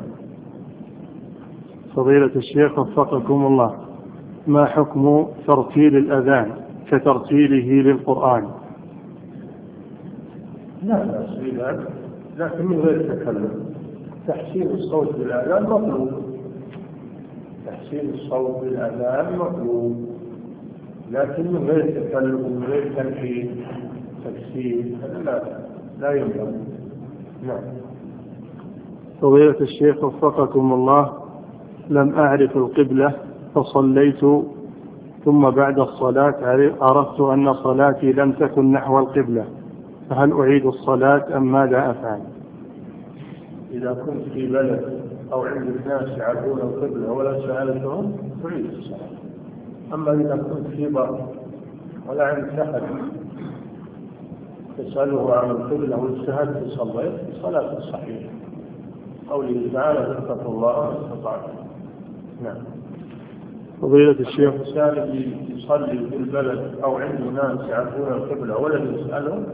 فضيلة الشيخ وفقكم الله، ما حكم ترتيل الأذان كترتيله للقرآن؟ لا بأس بذلك، لكن من غير تكلم. تحسين الصوت بالأذان مطلوب، تحسين الصوت بالأذان مطلوب، لكن من غير تكلم ومن غير تنحيل تكسير لا لا ينبغي. نعم. فضيلة الشيخ وفقكم الله، لم أعرف القبلة فصليت، ثم بعد الصلاة عرفت أن صلاتي لم تكن نحو القبلة، فهل أعيد الصلاة أم ماذا أفعل؟ إذا كنت في بلد أو عندك ناس يعرفون القبلة ولا سألتهم تعيد الصلاة. أما إذا كنت في بر ولا عندك أحد تسأله عن القبلة واجتهدت صليت صلاة صحيحة، قوله تعالى فاتقوا الله ما استطعتم. نعم. فضيلة الشيخ، الإنسان يصلي في البلد أو عنده ناس يعرفون القبلة ولم يسألهم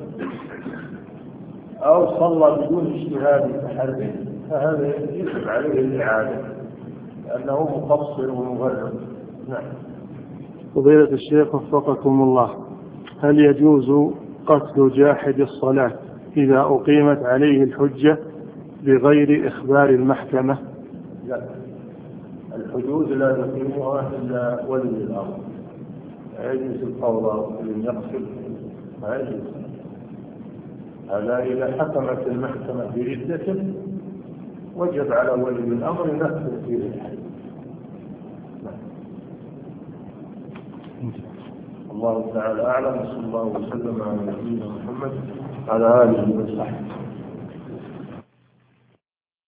أو صلى بدون اجتهاد تحري فهذا يجب عليه الإعادة لأنه مقصر ومغرب. نعم. فضيلة الشيخ وفقكم الله، هل يجوز قتل جاحد الصلاة إذا أقيمت عليه الحجة بغير إخبار المحكمة؟ لا، الحدود لا يقيمها إلا ولي الأمر، لا يجوز الفوضى من يقتل، ما يجوز هذا. إذا حكمت المحكمة بردته وجب على ولي الأمر ينفذ فيه الحد. الله تعالى أعلم، صلى الله وسلم على نبينا محمد على آله وصحبه.